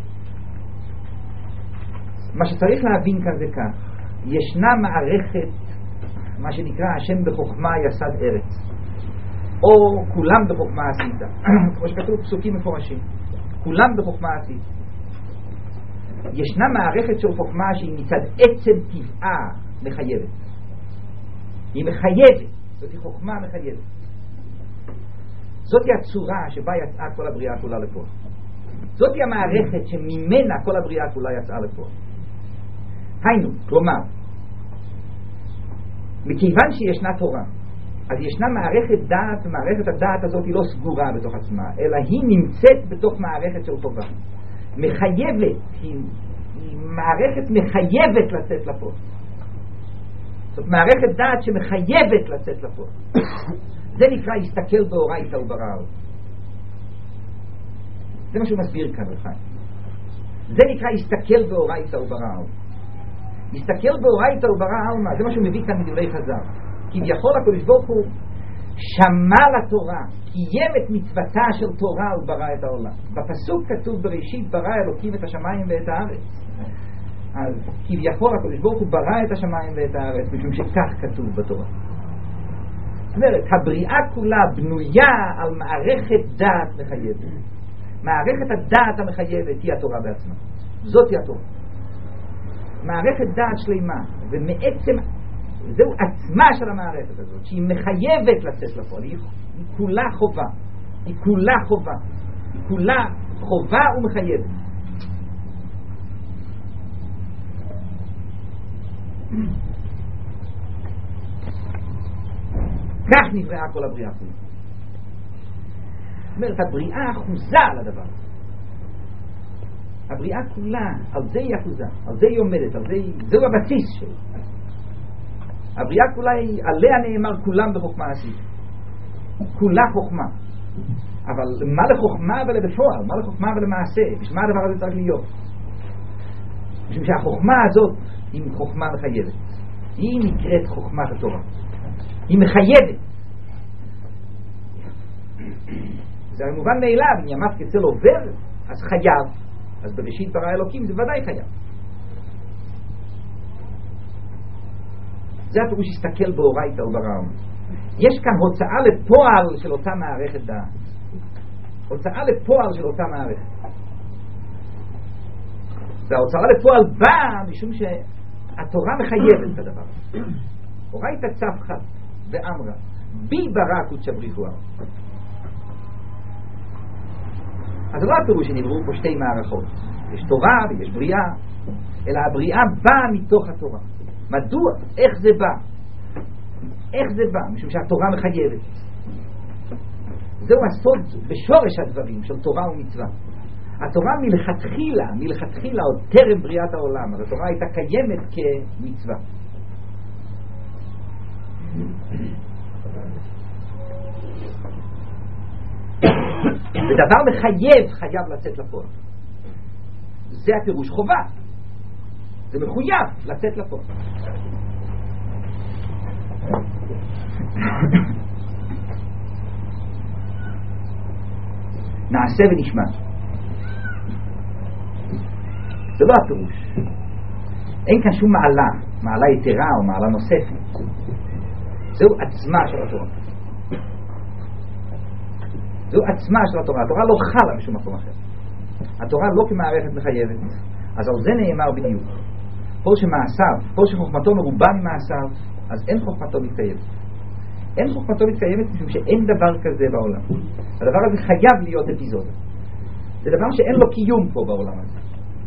מה שצריך להבין כאן זה כך, ישנה מערכת, מה שנקרא השם בחוכמה יסד ארץ, או כולם בחוכמה עשית, כמו שכתוב פסוקים מפורשים, כולם בחוכמה עשית. ישנה מערכת של חוכמה שהיא מצד עצם טבעה מחייבת, היא מחייבת, זאת היא חוכמה מחייבת. זאת היא הצורה שבה יצאה כל הבריאה כולה לפועל, זאת היא המערכת שממנה כל הבריאה כולה יצאה לפועל. היינו, כלומר, מכיוון שישנה תורה, אז ישנה מערכת דעת, ומערכת הדעת הזאת היא לא סגורה בתוך עצמה, אלא היא נמצאת בתוך מערכת של טובה. מחייבת, היא, היא מערכת מחייבת לצאת לפועל. זאת מערכת דעת שמחייבת לצאת לפועל. זה נקרא הסתכל באורייתא וברא. זה מה שהוא מסביר כאן לכם. זה נקרא הסתכל באורייתא וברא. הסתכל באורייתא וברא עלמא, זה מה שהוא מביא כאן מדברי חז"ל. כביכול הקדוש ברוך הוא שמע לתורה, קיים את מצוותה של תורה וברא את העולם. בפסוק כתוב בראשית ברא אלוקים את השמיים ואת הארץ. אז כביכול הקדוש ברוך הוא ברא את השמיים ואת הארץ, משום שכך כתוב בתורה. זאת אומרת, הבריאה כולה בנויה על מערכת דעת מחייבת. מערכת הדעת המחייבת היא התורה בעצמה. זאת היא התורה. מערכת דעת שלמה, ומעצם זהו עצמה של המערכת הזאת, שהיא מחייבת לצאת לפועל, היא, היא כולה חובה, היא כולה חובה, היא כולה חובה ומחייבת. כך נבראה כל הבריאה כולה. זאת אומרת, הבריאה אחוזה על הדבר. הבריאה כולה, על זה היא אחוזה, על זה היא עומדת, על זה היא, זהו הבסיס שלה. הבריאה כולה היא, עליה נאמר כולם בחוכמה עשית. כולה חוכמה. אבל מה לחוכמה ולבפועל? מה לחוכמה ולמעשה? בשביל מה הדבר הזה צריך להיות? משום שהחוכמה הזאת היא חוכמה מחייבת. היא נקראת חוכמת התורה. היא מחייבת. זה מובן מאליו, אם ימת כצל עובר, אז חייב. אז בראשית ברא אלוקים זה ודאי חייב. זה הפירוש הסתכל באורייתא וברא. יש כאן הוצאה לפועל של אותה מערכת דעת. הוצאה לפועל של אותה מערכת. וההוצאה לפועל באה משום שהתורה מחייבת את הדבר. אורייתא צפחה ואמרה בי ברא קודשא בריחו עלמא. אז זה לא הפירוש שנבראו פה שתי מערכות, יש תורה ויש בריאה, אלא הבריאה באה מתוך התורה. מדוע? איך זה בא? איך זה בא? משום שהתורה מחייבת. זהו הסוד בשורש הדברים של תורה ומצווה. התורה מלכתחילה, מלכתחילה עוד טרם בריאת העולם, אז התורה הייתה קיימת כמצווה. ודבר מחייב חייב לצאת לפועל. זה הפירוש חובה. זה מחויב לצאת לפועל. נעשה ונשמע. זה לא הפירוש. אין כאן שום מעלה, מעלה יתרה או מעלה נוספת. זהו עצמה של התורה. זהו עצמה של התורה. התורה לא חלה בשום מקום אחר. התורה לא כמערכת מחייבת. אז על זה נאמר בדיוק. פה שמעשיו, פה שחוכמתו מרובה ממעשיו, אז אין חוכמתו מתקיימת. אין חוכמתו מתקיימת משום שאין דבר כזה בעולם. הדבר הזה חייב להיות אפיזודה. זה דבר שאין לו קיום פה בעולם הזה.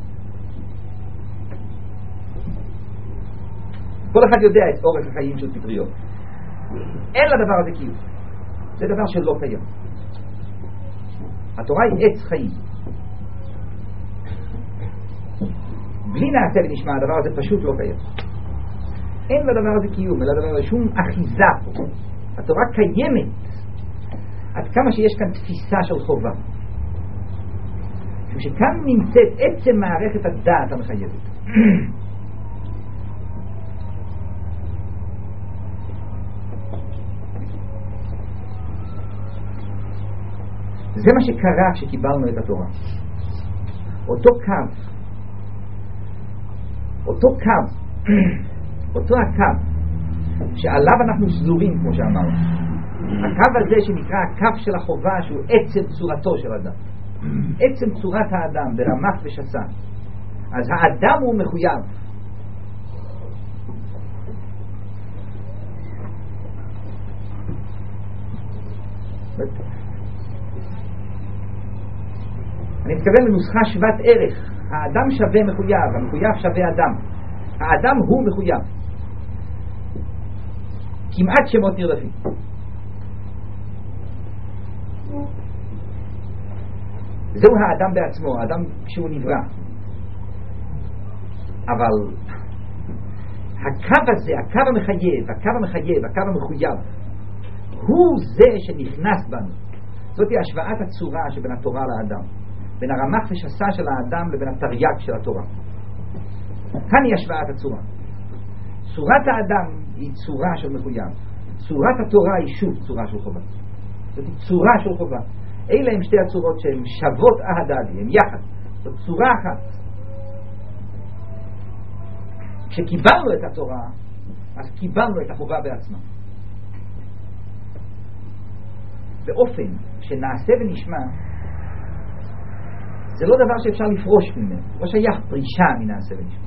כל אחד יודע את אורך החיים של פטריות. אין לדבר הזה קיום. זה דבר שלא קיים. התורה היא עץ חיים. בלי נעשה ונשמע, הדבר הזה פשוט לא קיים. אין לדבר הזה קיום, אלא לדבר הזה שום אחיזה פה. התורה קיימת עד כמה שיש כאן תפיסה של חובה. שכאן נמצאת עצם מערכת הדעת המחייבת. זה מה שקרה כשקיבלנו את התורה. אותו קו, אותו קו, אותו הקו שעליו אנחנו סדורים, כמו שאמרנו. הקו הזה שנקרא הקו של החובה, שהוא עצם צורתו של אדם. עצם צורת האדם ברמ"ח ושס"ה. אז האדם הוא מחויב. אני מתכוון לנוסחה שוות ערך. האדם שווה מחויב, המחויב שווה אדם. האדם הוא מחויב. כמעט שמות נרדפים. זהו האדם בעצמו, האדם כשהוא נברא. אבל הקו הזה, הקו המחייב, הקו המחייב, הקו המחויב, הוא זה שנכנס בנו. זאת היא השוואת הצורה שבין התורה לאדם, בין הרמ"ח ושס"ה של האדם לבין התרי"ג של התורה. כאן היא השוואת הצורה. צורת האדם היא צורה של מחויב, צורת התורה היא שוב צורה של חובה. זאת היא צורה של חובה. אלה הם שתי הצורות שהן שוות אהדדי, הן יחד. זאת צורה אחת. כשקיבלנו את התורה, אז קיבלנו את החובה בעצמה. באופן שנעשה ונשמע, זה לא דבר שאפשר לפרוש ממנו. לא שייך פרישה מנעשה ונשמע.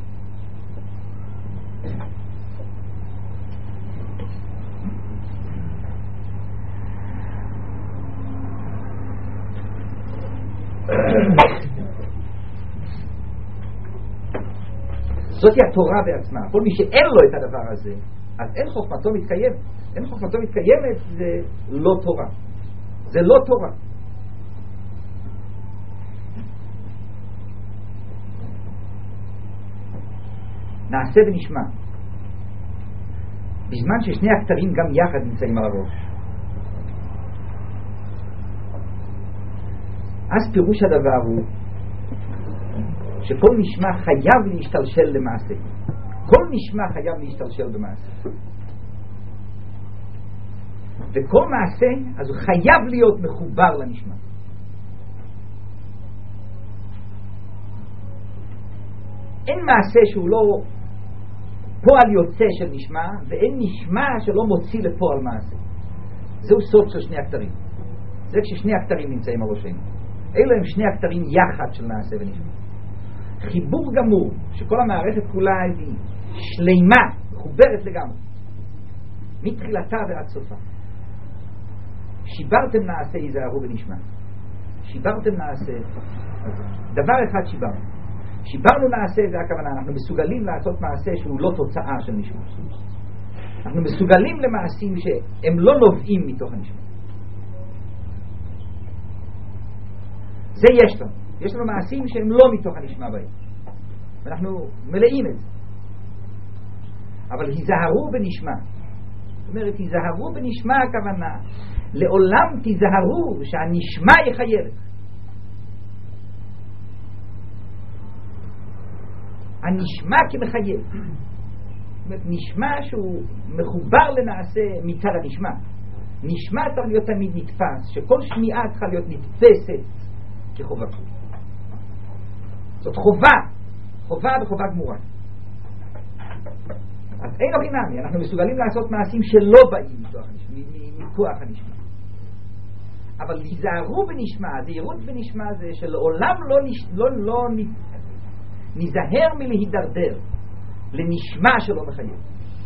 זאת היא התורה בעצמה. כל מי שאין לו את הדבר הזה, אז אין חוכמתו מתקיימת. אין חוכמתו מתקיימת, זה לא תורה. זה לא תורה. נעשה ונשמע. בזמן ששני הכתרים גם יחד נמצאים על הראש. אז פירוש הדבר הוא שכל נשמע חייב להשתלשל למעשה. כל נשמע חייב להשתלשל במעשה. וכל מעשה, אז הוא חייב להיות מחובר לנשמע. אין מעשה שהוא לא פועל יוצא של נשמע, ואין נשמע שלא מוציא לפועל מעשה. זהו סוד של שני הכתרים. זה כששני הכתרים נמצאים על ראשנו. אלו הם שני הכתרים יחד של נעשה ונשמע. חיבור גמור, שכל המערכת כולה היא שלימה, מחוברת לגמרי. מתחילתה ועד סופה. שיברתם נעשה, היזהרו ונשמע. שיברתם נעשה, דבר אחד שיברנו. שיברנו נעשה, זה הכוונה, אנחנו מסוגלים לעשות מעשה שהוא לא תוצאה של נשמה. אנחנו מסוגלים למעשים שהם לא נובעים מתוך הנשמה. זה יש לנו. יש לנו מעשים שהם לא מתוך הנשמה בהם. ואנחנו מלאים את זה. אבל היזהרו בנשמה. זאת אומרת, היזהרו בנשמה הכוונה. לעולם תיזהרו שהנשמה יחייבת. הנשמה כמחייב. זאת אומרת, נשמה שהוא מחובר לנעשה מצד הנשמה. נשמה צריך להיות תמיד נתפס, שכל שמיעה צריכה להיות נתפסת כחובה. זאת חובה, חובה וחובה גמורה. אז אין לו חינמי, אנחנו מסוגלים לעשות מעשים שלא באים מכוח הנשמה. אבל היזהרו בנשמה, הזהירות בנשמה זה שלעולם לא, נש... לא, לא נזהר מלהידרדר לנשמה שלא מחייב.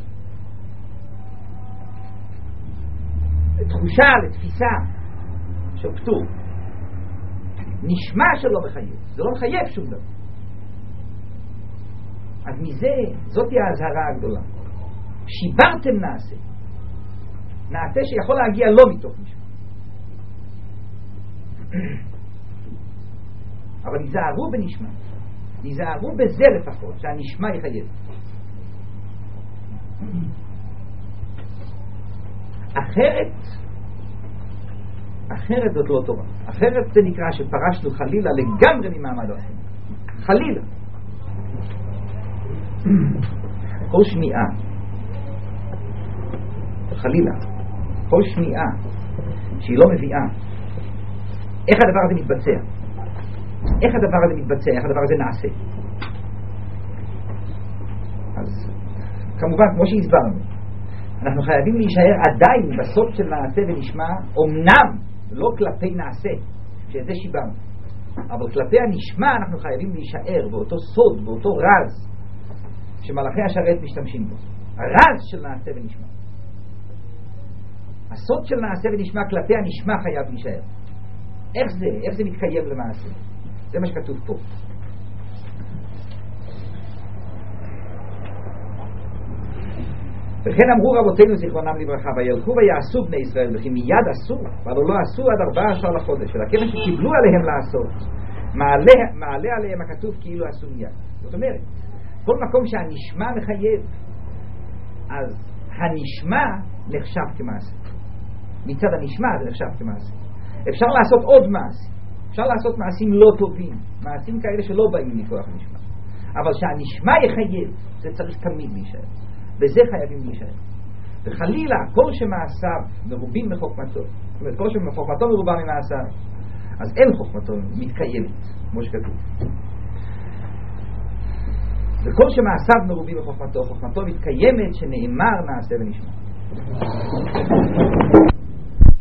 לתחושה, לתפיסה של פטור. נשמה שלא מחייב, זה לא מחייב שום דבר. אז מזה, זאת היא ההזהרה הגדולה. שיברתם נעשה. נעשה שיכול להגיע לא מתוך נשמה. אבל נזהרו בנשמה. נזהרו בזה לפחות, שהנשמה יחייב. אחרת, אחרת זאת לא טובה. אחרת זה נקרא שפרשנו חלילה לגמרי ממעמד האחר. חלילה. כל שמיעה, חלילה, כל שמיעה שהיא לא מביאה, איך הדבר הזה מתבצע? איך הדבר הזה מתבצע? איך הדבר הזה נעשה? אז כמובן, כמו שהסברנו, אנחנו חייבים להישאר עדיין בסוד של נעשה ונשמע, אומנם לא כלפי נעשה, שזה שיברנו, אבל כלפי הנשמע אנחנו חייבים להישאר באותו סוד, באותו רז שמלאכי השרת משתמשים בו. הרז של נעשה ונשמע. הסוד של נעשה ונשמע כלפי הנשמע חייב להישאר. איך זה? איך זה מתקיים למעשה? זה מה שכתוב פה. וכן אמרו רבותינו זיכרונם לברכה, וילכו ויעשו בני ישראל, וכי מיד עשו, אבל לא עשו עד ארבעה עשר לחודש, ולכן שקיבלו עליהם לעשות, מעלה, מעלה עליהם הכתוב כאילו עשו מיד. זאת אומרת, כל מקום שהנשמע מחייב, אז הנשמע נחשב כמעשה. מצד הנשמע זה נחשב כמעשה. אפשר לעשות עוד מעשה. אפשר לעשות מעשים לא טובים, מעשים כאלה שלא באים מכוח הנשמע. אבל שהנשמע יחייב, זה צריך תמיד להישאר. וזה חייבים להישאר. וחלילה, כל שמעשיו מרובים מחוכמתו, זאת אומרת, כל שמחוכמתו מרובה ממעשיו, אז אין חוכמתו מתקיימת, כמו שכתוב. וכל שמעשיו מרובים מחוכמתו, חוכמתו מתקיימת שנאמר נעשה ונשמע.